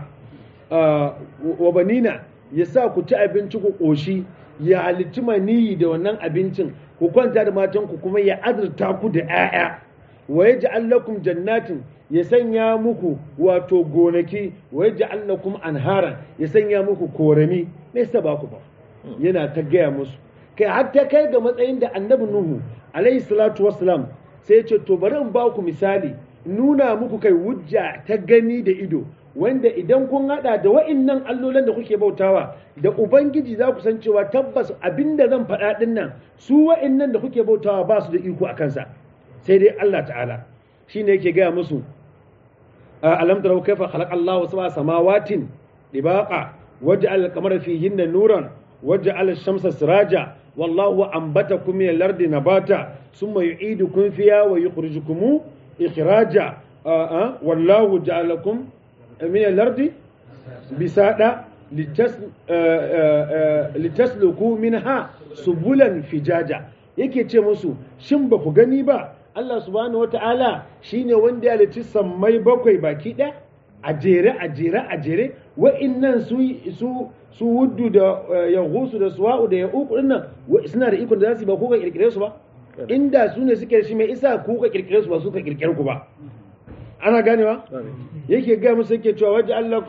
wa banina ya sa ku ci abinci ku koshi ya halicci maniyi da wannan abincin ku kwanta da matanku kuma ya azurta ku da 'ya'ya wa yaj'al lakum jannatin ya sanya muku wato gonaki wa yaj'al lakum anharan ya sanya muku korami me yasa ba ku ba yana ta gaya musu kai har ta kai ga matsayin da annabi nuhu alayhi salatu wassalam sai ya ce to bari in ba ku misali nuna muku kai hujja ta gani da ido wanda idan kun hada da wa'innan allolan da kuke bautawa da ubangiji za ku san cewa tabbas abinda zan faɗa din nan su wa'innan da kuke bautawa ba su da iko a kansa sai dai Allah ta'ala shine yake gaya musu alam tarau kaifa khalaqa Allahu sab'a samawatin dibaqa waja'al al-qamara fihinna nuran waja'al ash-shamsa siraja wallahu anbatakum min al-ardi nabata thumma yu'idukum fiha wa yukhrijukum ikhraja wallahu ja'alakum min al-ardi bisada litasluku minha subulan fijaja yake ce musu shin ba ku gani ba Allah subhanahu wata'ala shine wanda ya halicci sammai bakwai baki ɗaya a jere a jere a jere wa'innan su su su wuddu da yaghusu da suwa'u da ya'uq dinnan suna da ikon da za su ba ko ka kirkire su ba inda su ne suke shi mai isa ku ka kirkire su ba su ka kirkire ku ba ana ganewa yake ga musu yake cewa waje Allah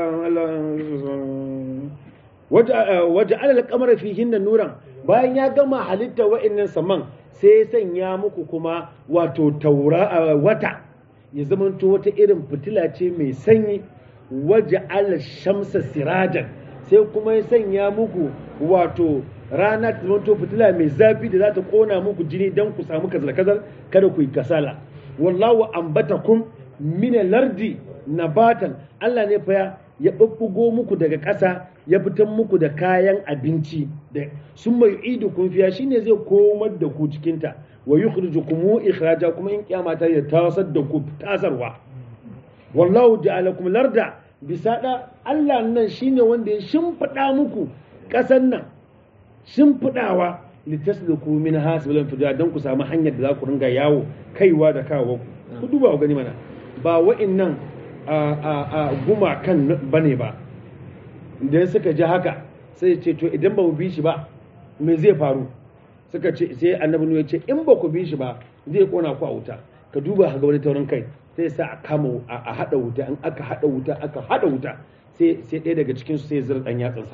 waje alal qamara fihinna nuran bayan ya gama halitta wa'annan saman sai ya sanya muku kuma wato taura wata ya zamanto wata irin fitila ce mai sanyi waje ala shamsa sirajan sai kuma ya sanya muku wato rana ta zamanto fitila mai zafi da za ta kona muku jini don ku samu kazal-kazal kada ku yi kasala wallahu ambatakum min lardi nabatan Allah ne fa ya bubbugo muku daga ƙasa ya fitar muku da kayan abinci da sun mai idu kun fiya shine zai komar da ku cikin ta wa yukhrijukum ikhraja kuma in kiyama ta ya tasar da ku tasarwa wallahu ja'alakum larda bisada Allah nan shine wanda ya shimfida muku ƙasan nan shimfidawa litasluku min hasbilan fida dan ku samu hanyar da za ku ringa yawo kaiwa da kawo ku duba ku gani mana ba wa'annan a a a gumakan bane ba idan suka ji haka sai ce to idan ba mu bi shi ba me zai faru suka ce sai annabi ne ya ce in ba ku bi shi ba zai kona ku a wuta ka duba ga wani taurin kai sai sa a kama a hada wuta in aka hada wuta aka hada wuta sai sai ɗaya daga cikin su sai zira dan yatsansa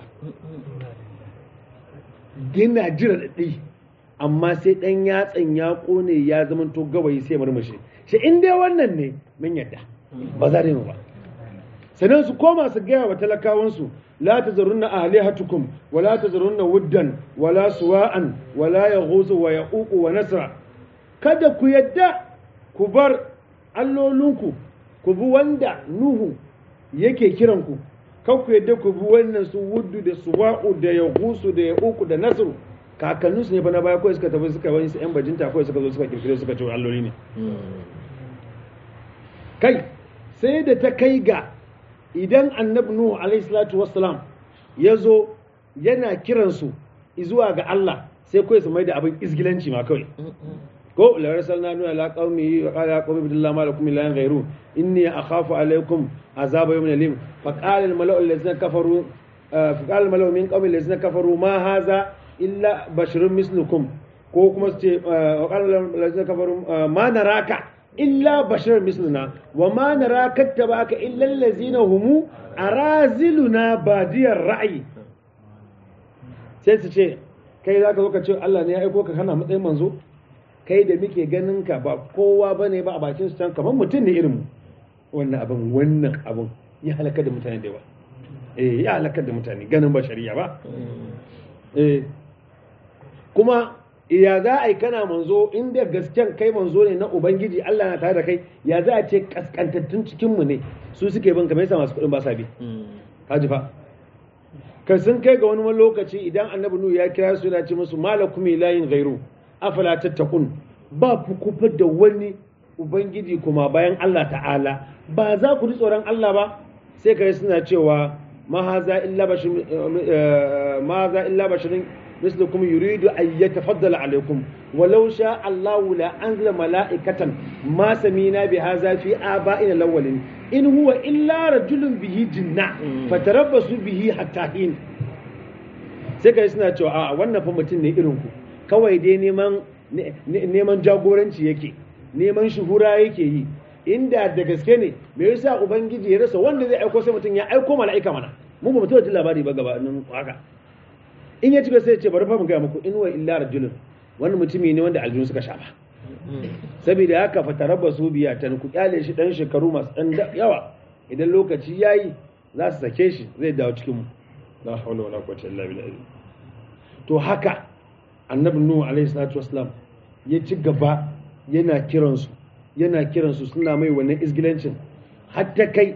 gina jira daɗi amma sai ɗan yatsan ya ƙone ya zama to gawayi sai murmushi shi in dai wannan ne mun yadda ba za mu ba sannan su koma su gaya wa talakawansu la tazarunna ahlihatukum wa la tazarunna wuddan wa la suwa'an wa la yaghuzu wa yaququ wa nasra kada ku yadda ku bar allolinku ku bi wanda nuhu yake kiranku kan ku yadda ku bi wannan su wuddu da suwa'u da yaghusu da yaququ da nasru kakanninsu ne fa na baya kawai suka tafi suka wani su yan bajinta kawai suka zo suka kirkire suka ce alloli ne kai sai da ta kai ga idan annabi nuhu alaihi salatu wassalam ya zo yana kiransu zuwa ga Allah sai kawai su mai da abin izgilanci ma kawai ko la rasulna nuhu ala qaumi wa qala qaumi billahi ma lakum ilahin ghayru inni akhafu alaykum azaba yawmin alim fa qala al mala'u allazina kafaru fa qala al mala'u min qaumi allazina kafaru ma hadha illa basharun mislukum ko kuma su ce wa qala allazina kafaru ma naraka illa basharun misluna wa ma naraka tabaka illa allazina humu araziluna badiyar ra'yi sai su ce kai zaka zo ka ce Allah ne ya aiko ka kana matsayin manzo kai da muke ganin ka ba kowa bane ba a bakin su can kamar mutum ne irin mu wannan abin wannan abin ya halaka da mutane da yawa eh ya halaka da mutane ganin ba shari'a ba eh kuma ya za a yi kana manzo inda gasken kai manzo ne na ubangiji Allah na tare da kai ya za a ce kaskantattun cikinmu ne su suke bin kamar yasa masu kuɗin ba sa bi haji fa kai sun kai ga wani lokaci idan annabi nuhu ya kira su yana ce musu malakum ilahin ghairu afala tattaqun ba ku kufar da wani ubangiji kuma bayan Allah ta'ala ba za ku ji tsoron Allah ba sai kai suna cewa ma haza illa basharun ma haza illa basharun مثلكم يريد أن يتفضل عليكم ولو شاء الله لأنزل ملائكة ما سمينا بهذا في آبائنا الأولين إن هو إلا رجل به جنة فتربصوا به حتى حين sai ka yi suna cewa a wannan fa mutum ne irinku kawai dai neman neman jagoranci yake neman shuhura yake yi inda da gaske ne me yasa ubangiji ya rasa wanda zai aiko sai mutum ya aiko mala'ika mana mu ba mutum da labari ba gabanin haka in ya cika sai ya ce bari fa mu gaya muku in wa illa rajulun wani mutumi ne wanda aljunu suka shafa saboda haka fa tarabbasu biya tan ku kyale shi dan shekaru masu dan yawa idan lokaci yayi za su sake shi zai dawo cikin mu la hawla wala quwwata illa billah to haka annabi nuhu alaihi salatu wassalam ya ci gaba yana kiransu yana kiransu suna mai wannan izgilancin hatta kai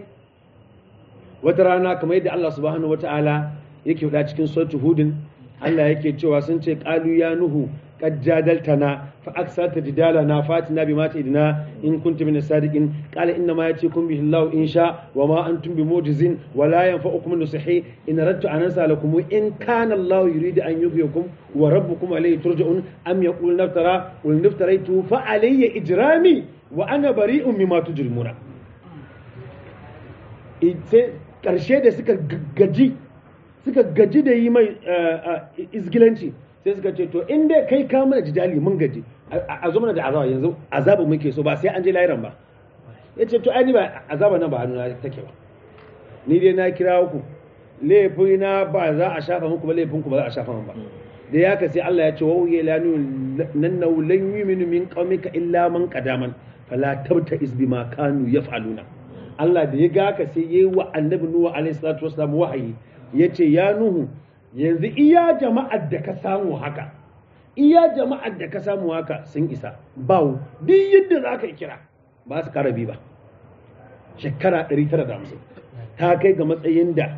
wata rana kamar yadda Allah subhanahu wataala yake faɗa cikin suratul hudin Allah yake cewa sun ce qalu ya nuhu qad jadaltana fa aksarta jidalana fatina bima ta'idina in kuntum min as-sadiqin qala inna ma yatikum bihi Allah in sha wa ma antum bimujizin wa la yanfa'ukum nusihi in aradtu an ansalakum in kana Allah yuridu an yughyikum wa rabbukum alayhi turja'un am yaqulu naftara qul naftaraytu fa alayya ijrami wa ana bari'un mimma tujrimuna sai ƙarshe da suka gaji suka gaji da yi mai izgilanci sai suka ce to in dai kai ka mana jidali mun gaji a zo mana da azaba yanzu azaba muke so ba sai an je lahiran ba ya ce to ai ni ba azaba nan ba hannu na take ba ni dai na kira ku laifina ba za a shafa muku ba laifinku ba za a shafa mun ba da ya ka sai Allah ya ce wa wuye lanu nan na lan yuminu min qaumika illa man qadaman fala tabta izbi ma kanu yaf'aluna Allah da ya ga ka sai yayi wa annabi Nuhu alaihi salatu wasallam wahayi yace ya Nuhu yanzu iya jama'ar da ka samu haka iya jama'ar da ka samu haka sun isa bawo duk yadda za ka kira ba su karabi ba shekara ɗari tara da hamsin ta kai ga matsayin da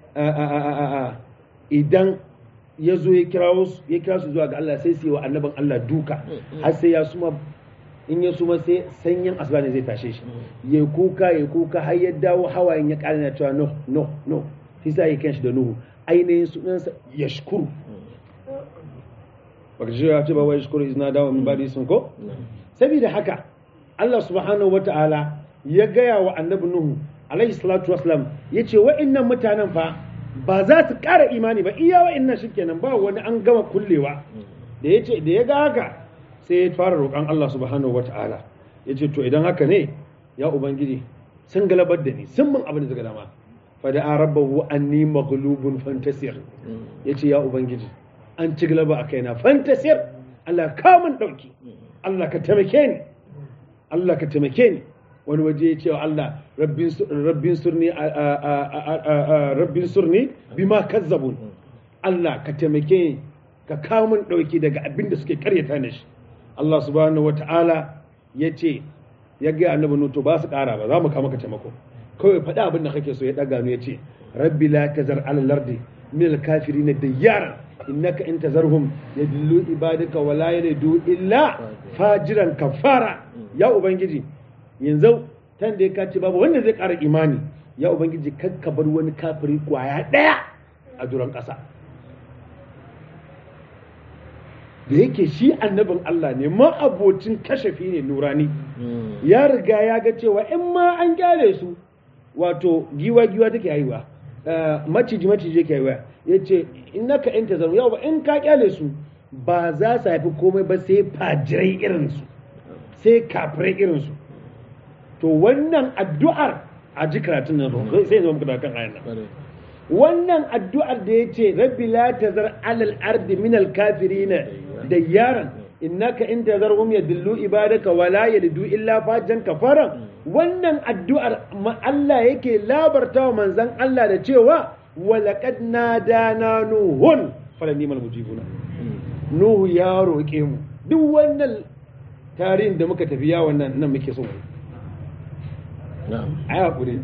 idan ya zo ya kira su zuwa ga Allah sai su yi wa annabin Allah duka har sai ya suma in ya suma sai sanyin asuba ne zai tashe shi ya kuka ya kuka har ya dawo hawayen ya ƙara na cewa no no no sai sa ya kanshi da Nuhu ainihin sunansa yashkuru baka ji ya ce ba wai yashkuru izna dawo min badi sun ko saboda haka Allah subhanahu wata'ala ya gaya wa annabi Nuhu alaihi salatu wassalam yace wa'annan mutanen fa ba za su ƙara imani ba iya wa'annan shikenan ba wani an gama kullewa da yace da ya ga haka sai ya fara roƙon Allah subhanahu wata'ala yace to idan haka ne ya ubangiji sun galabar da ni sun mun abin da suka dama fa da rabbahu anni maghlubun fantasir yace ya ubangiji an ci galaba a kaina fantasir Allah ka mun dauki Allah ka taimake ni Allah ka taimake ni wani waje ya ce wa Allah rabbin surni rabbin surni bima kazzabun Allah ka taimake ni ka kawo mun dauki daga abin da suke karyata ni shi Allah subhanahu wataala yace ya ga annabi nuto ba su kara ba za mu kawo maka taimako kawai faɗi abin da kake so ya daga nu yace rabbi la tazar ala lardi min al-kafirin diyara innaka in tazarhum yadullu ibadaka wa la yalidu illa fajiran kafara ya ubangiji yanzu tan da ya kace babu wanda zai ƙara imani ya ubangiji kakka bar wani kafiri kwaya ɗaya a duran ƙasa da yake shi annabin Allah ne ma abocin kashafi ne nurani ya riga ya ga cewa in ma an gyare su wato giwa giwa take haihuwa maciji maciji yake haihuwa ya ce innaka in tazaru yau ba in ka kyale su ba za su haifi komai ba sai fajirai irinsu sai kafirai irinsu to wannan addu'ar a ji karatun nan sai zama muka kan ayan nan wannan addu'ar da ya ce rabbi la tazar alal ardi min al kafirin dayyaran innaka in tazarhum yadullu ibadaka wa la yalidu illa fajan kafaran wannan addu'ar Allah yake labarta wa manzon Allah da cewa walaqad nadana nuhun falanimal mujibuna nuhu ya roke mu duk wannan tarihin da muka tafi ya wannan nan muke so na'am ai hakuri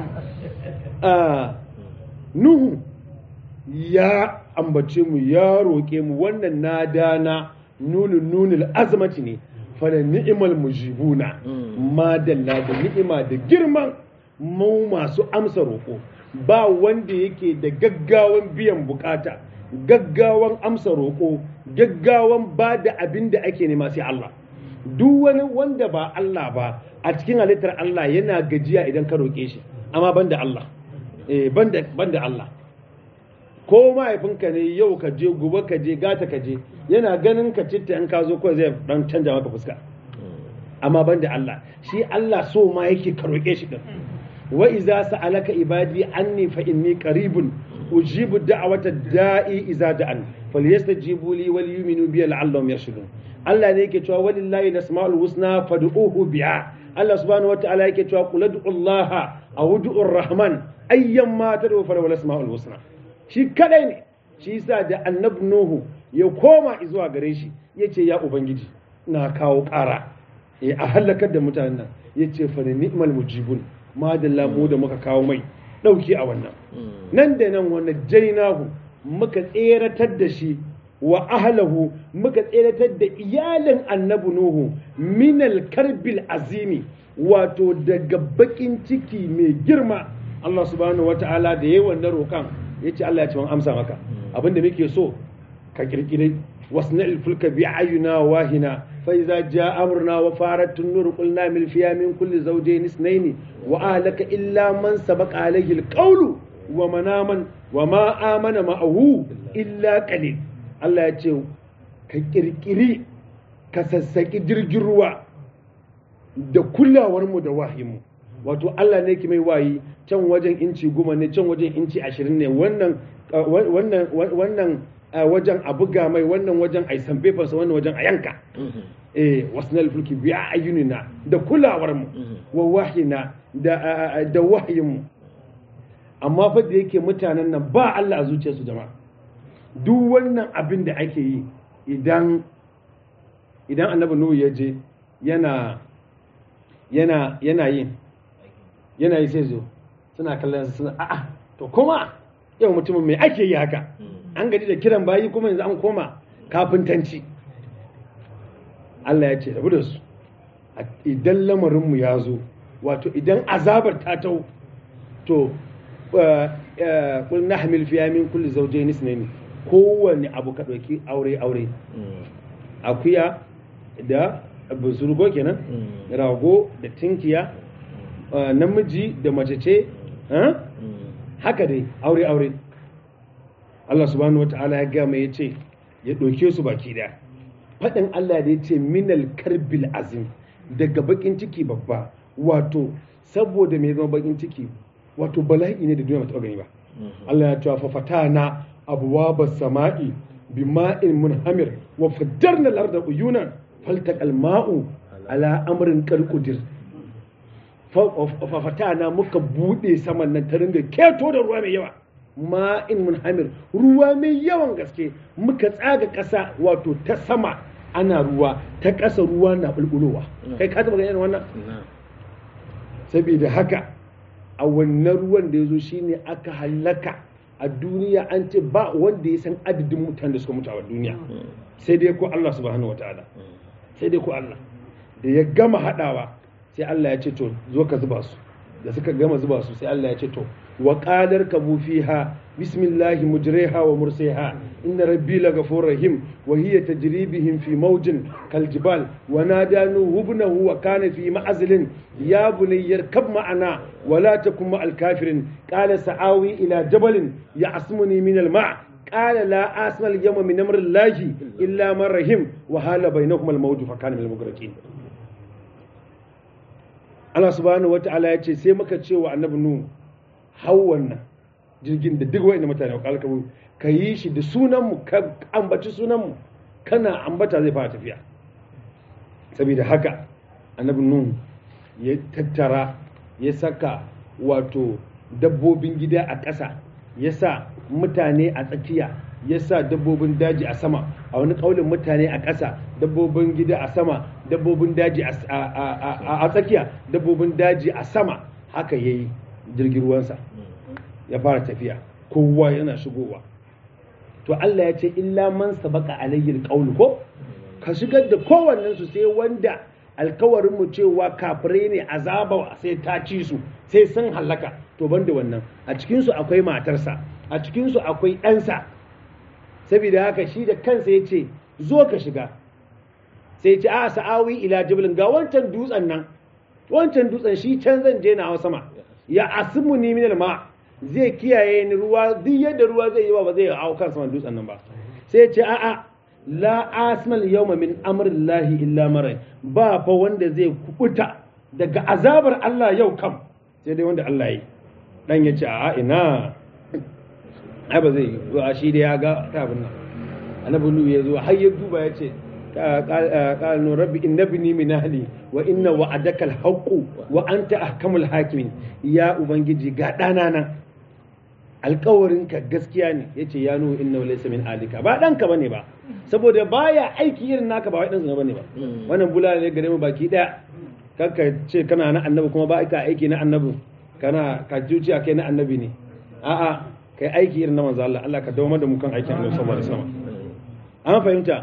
nuhu ya ambace mu ya roke mu wannan nadana nunun nunul azmati ne fala ni'mal mujibuna madalla da ni'ima da girman mu masu amsa roko ba wanda yake da gaggawan biyan bukata gaggawan amsa roko gaggawan ba da abin da ake nema sai Allah duk wani wanda ba Allah ba a cikin halittar Allah yana gajiya idan ka roke shi amma banda Allah eh banda banda Allah ko mahaifinka ne yau ka je gobe ka je gata ka je yana ganin ka citta in ka zo ko zai dan canja maka fuska amma banda Allah shi Allah so ma yake ka roke shi din wa iza sa'alaka ibadi anni fa inni qaribun ujibu da'wata da'i iza da'an falyastajibu li wal yu'minu bi la'allahum yarshudun Allah ne yake cewa walillahi nasma'ul husna fad'uhu biha Allah subhanahu wata'ala yake cewa qul ud'u Allah aw ud'u ar-rahman ayyamma tad'u falahu al-asma'ul husna shi kadai ne shi yasa da annabi nuhu ya koma zuwa gare shi yace ya ubangiji na kawo ƙara eh a halakar da mutanen nan yace fa ni'mal mujibun madalla mu da muka kawo mai dauki a wannan nan da nan wannan jainahu muka tseratar da shi wa ahlahu muka tseratar da iyalin annabi nuhu minal karbil azimi wato daga bakin ciki mai girma Allah subhanahu wataala da yayi wannan rokan yace Allah ya ce mun amsa maka abinda muke so ka kirkire wasna'il fulka bi ayyuna wahina fa idza jaa amruna wa farat an-nur qulna mil fiha min kulli zawjayn ithnayn wa ahlaka illa man sabaqa alayhi al-qawlu wa manaman wa ma amana ma'ahu illa qalil Allah ya ce ka kirkiri ka sassaki jirgin ruwa da kulawar mu da wahimu wato Allah ne ki mai wayi can wajen inci goma ne can wajen inci ashirin ne wannan wannan wannan wajen a buga mai wannan wajen a yi sanfefarsa wannan wajen a yanka eh wasnal fulki bi ayyunina da kulawar mu wa wahina da da wahayin mu amma fa da yake mutanen nan ba Allah a zuciyarsu jama'a duk wannan abin da ake yi idan idan annabi nuhu ya je yana yana yana yin yana yi sai zo suna kallon su suna a'a to kuma yau mutumin mai ake yi haka an gaji da kiran bayi kuma yanzu an koma kafintanci Allah ya ce rabu da su idan lamarinmu ya zo wato idan azabar ta tau to kul nahmil fiya min kulli zawjayn ithnayn kowanne abu ka dauki aure aure akuya da buzurgo kenan rago da tinkiya namiji da mace ce haka dai aure aure Allah subhanahu wataala ya ga mai yace ya doke su baki daya fadin Allah da yace minal karbil azim daga bakin ciki babba wato saboda mai zama bakin ciki wato bala'i ne da duniya bata gani ba Allah ya ce fa fatana abwabas sama'i bima'in munhamir wa fajjarna al-arda uyunan faltaqal ma'u ala amrin qalqudir fa fatana muka bude saman nan ta ringa keto da ruwa mai yawa ma'in munhamir ruwa mai yawan gaske muka tsaga ƙasa wato ta sama ana ruwa ta ƙasa ruwa na bulbulowa kai ka taba ganin wannan saboda haka a wannan ruwan da ya zo shine aka halaka a duniya an ce ba wanda ya san adadin mutanen da suka mutu a duniya sai dai ko Allah subhanahu wataala sai dai ko Allah da ya gama hadawa sai Allah ya ce to zo ka zuba su da suka gama zuba su sai Allah ya ce to wa qadar kabu fiha bismillahi mujriha wa mursiha inna rabbi laghafurur rahim wa hiya tajri bihim fi mawjin kal jibal wa nadanu ibnahu wa kana fi ma'zilin ya bunayya kab ma'ana wa la takum ma'al kafirin qala sa'awi ila jabalin ya'asmuni min al ma' qala la asma al yawma min amri llahi illa man rahim wa hala bainahuma al mawj fa kana min al mughraqin Allah subhanahu wata'ala ya ce sai muka ce wa annabi nuhu hau wannan jirgin da duk wa'inda mutane kalkabu ka yi shi da sunanmu ka ambaci sunanmu kana ambata zai fara tafiya saboda haka annabi nuhu ya tattara ya saka wato dabbobin gida a ƙasa ya sa mutane a tsakiya ya sa dabbobin daji a sama a wani ƙaunin mutane a ƙasa dabbobin gida a sama dabbobin daji a tsakiya dabbobin daji a sama haka ya yi jirgin ruwansa ya fara tafiya kowa yana shigowa to Allah ya ce illa man sabaka alayhi alqawl ko ka shigar da kowannen su sai wanda alkawarin mu cewa kafirai ne azaba sai ta ci su sai sun halaka to banda wannan a cikin su akwai matarsa a cikin su akwai ɗansa saboda haka shi da kansa ya ce zo ka shiga sai ce a sa'awi ila jibilin ga wancan dutsen nan wancan dutsen shi can zan je na sama ya asimu ni minal ma zai kiyaye ni ruwa duk yadda ruwa zai yi ba zai hau kan saman dutsen nan ba sai ce a a la asmal yawma min amrillahi illa marai ba fa wanda zai kubuta daga azabar Allah yau kam sai dai wanda Allah yi dan ya ce a ina ai ba zai yi shi da ya ga ta abin nan annabi nu ya zo har ya duba ya ce قال ربي إن ابني من أهلي وإن وعدك الحق وأنت أحكم الحاكمين يا أبنجي قادانا alƙawarinka gaskiya ne yace ya nuhu innahu laysa min alika ba danka bane ba saboda baya aiki irin naka ba wai dan bane ba wannan bulala ne gare mu baki daya kanka ce kana na annabi kuma ba ka aiki na annabi kana ka juci kai na annabi ne a'a kai aiki irin na manzo Allah Allah ka dawo da mu kan aikin Annabi sallallahu alaihi wasallam an fahimta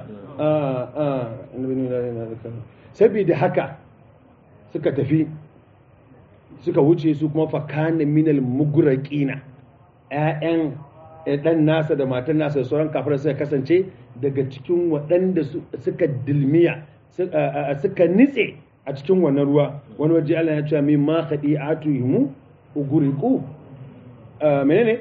saboda haka suka tafi suka wuce su kuma fakana minal mugraqina ƴaƴan ɗan nasa da matan nasa da sauran kafirai suka kasance daga cikin waɗanda suka dilmiya suka nitse a cikin wannan ruwa. Wani waje Allah ya ce min ma khadi'atuhum ugriqu menene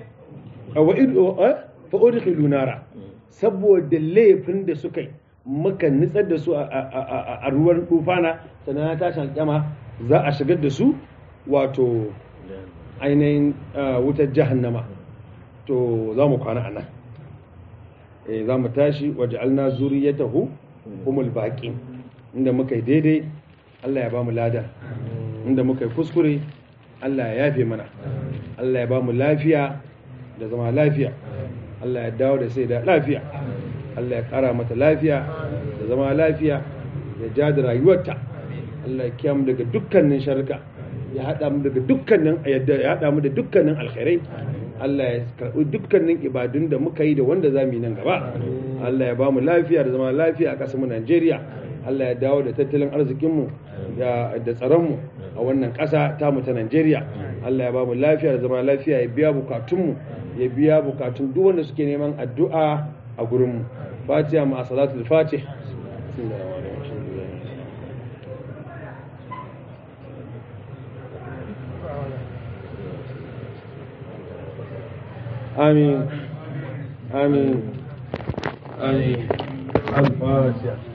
fa udkhilu nara, saboda laifin da suka yi muka nitsar da su a ruwan tufana, sannan ta tashin kyama za a shigar da su wato ainihin wutar jahannama. To za mu kwana a nan, za mu tashi waje alna zuriyatahu humul baqin. Inda muka yi daidai Allah ya ba mu lada, inda muka yi kuskure Allah ya yafe mana. Allah ya ba mu lafiya da zama lafiya, Allah ya dawo da sai da lafiya, Allah ya kara mata lafiya da zama lafiya, ya ja da rayuwarta. Allah ya kiyamu daga dukkanin sharka, ya hada mu daga dukkanin ya hada mu da dukkanin alkhairai. Allah ya karɓi dukkanin ibadun da muka yi da wanda za mu yi nan gaba. Allah ya ba mu lafiya da zama lafiya a ƙasar mu Najeriya. Allah ya dawo da tattalin arzikinmu da tsaronmu a wannan ƙasa ta mu ta Najeriya. Allah ya ba mu lafiya da zama lafiya, ya biya bukatunmu, ya biya bukatun duk wanda suke neman addu'a a gurinmu. Fatiha ma salatul fatih. آمين آمين آمين الفاتحة.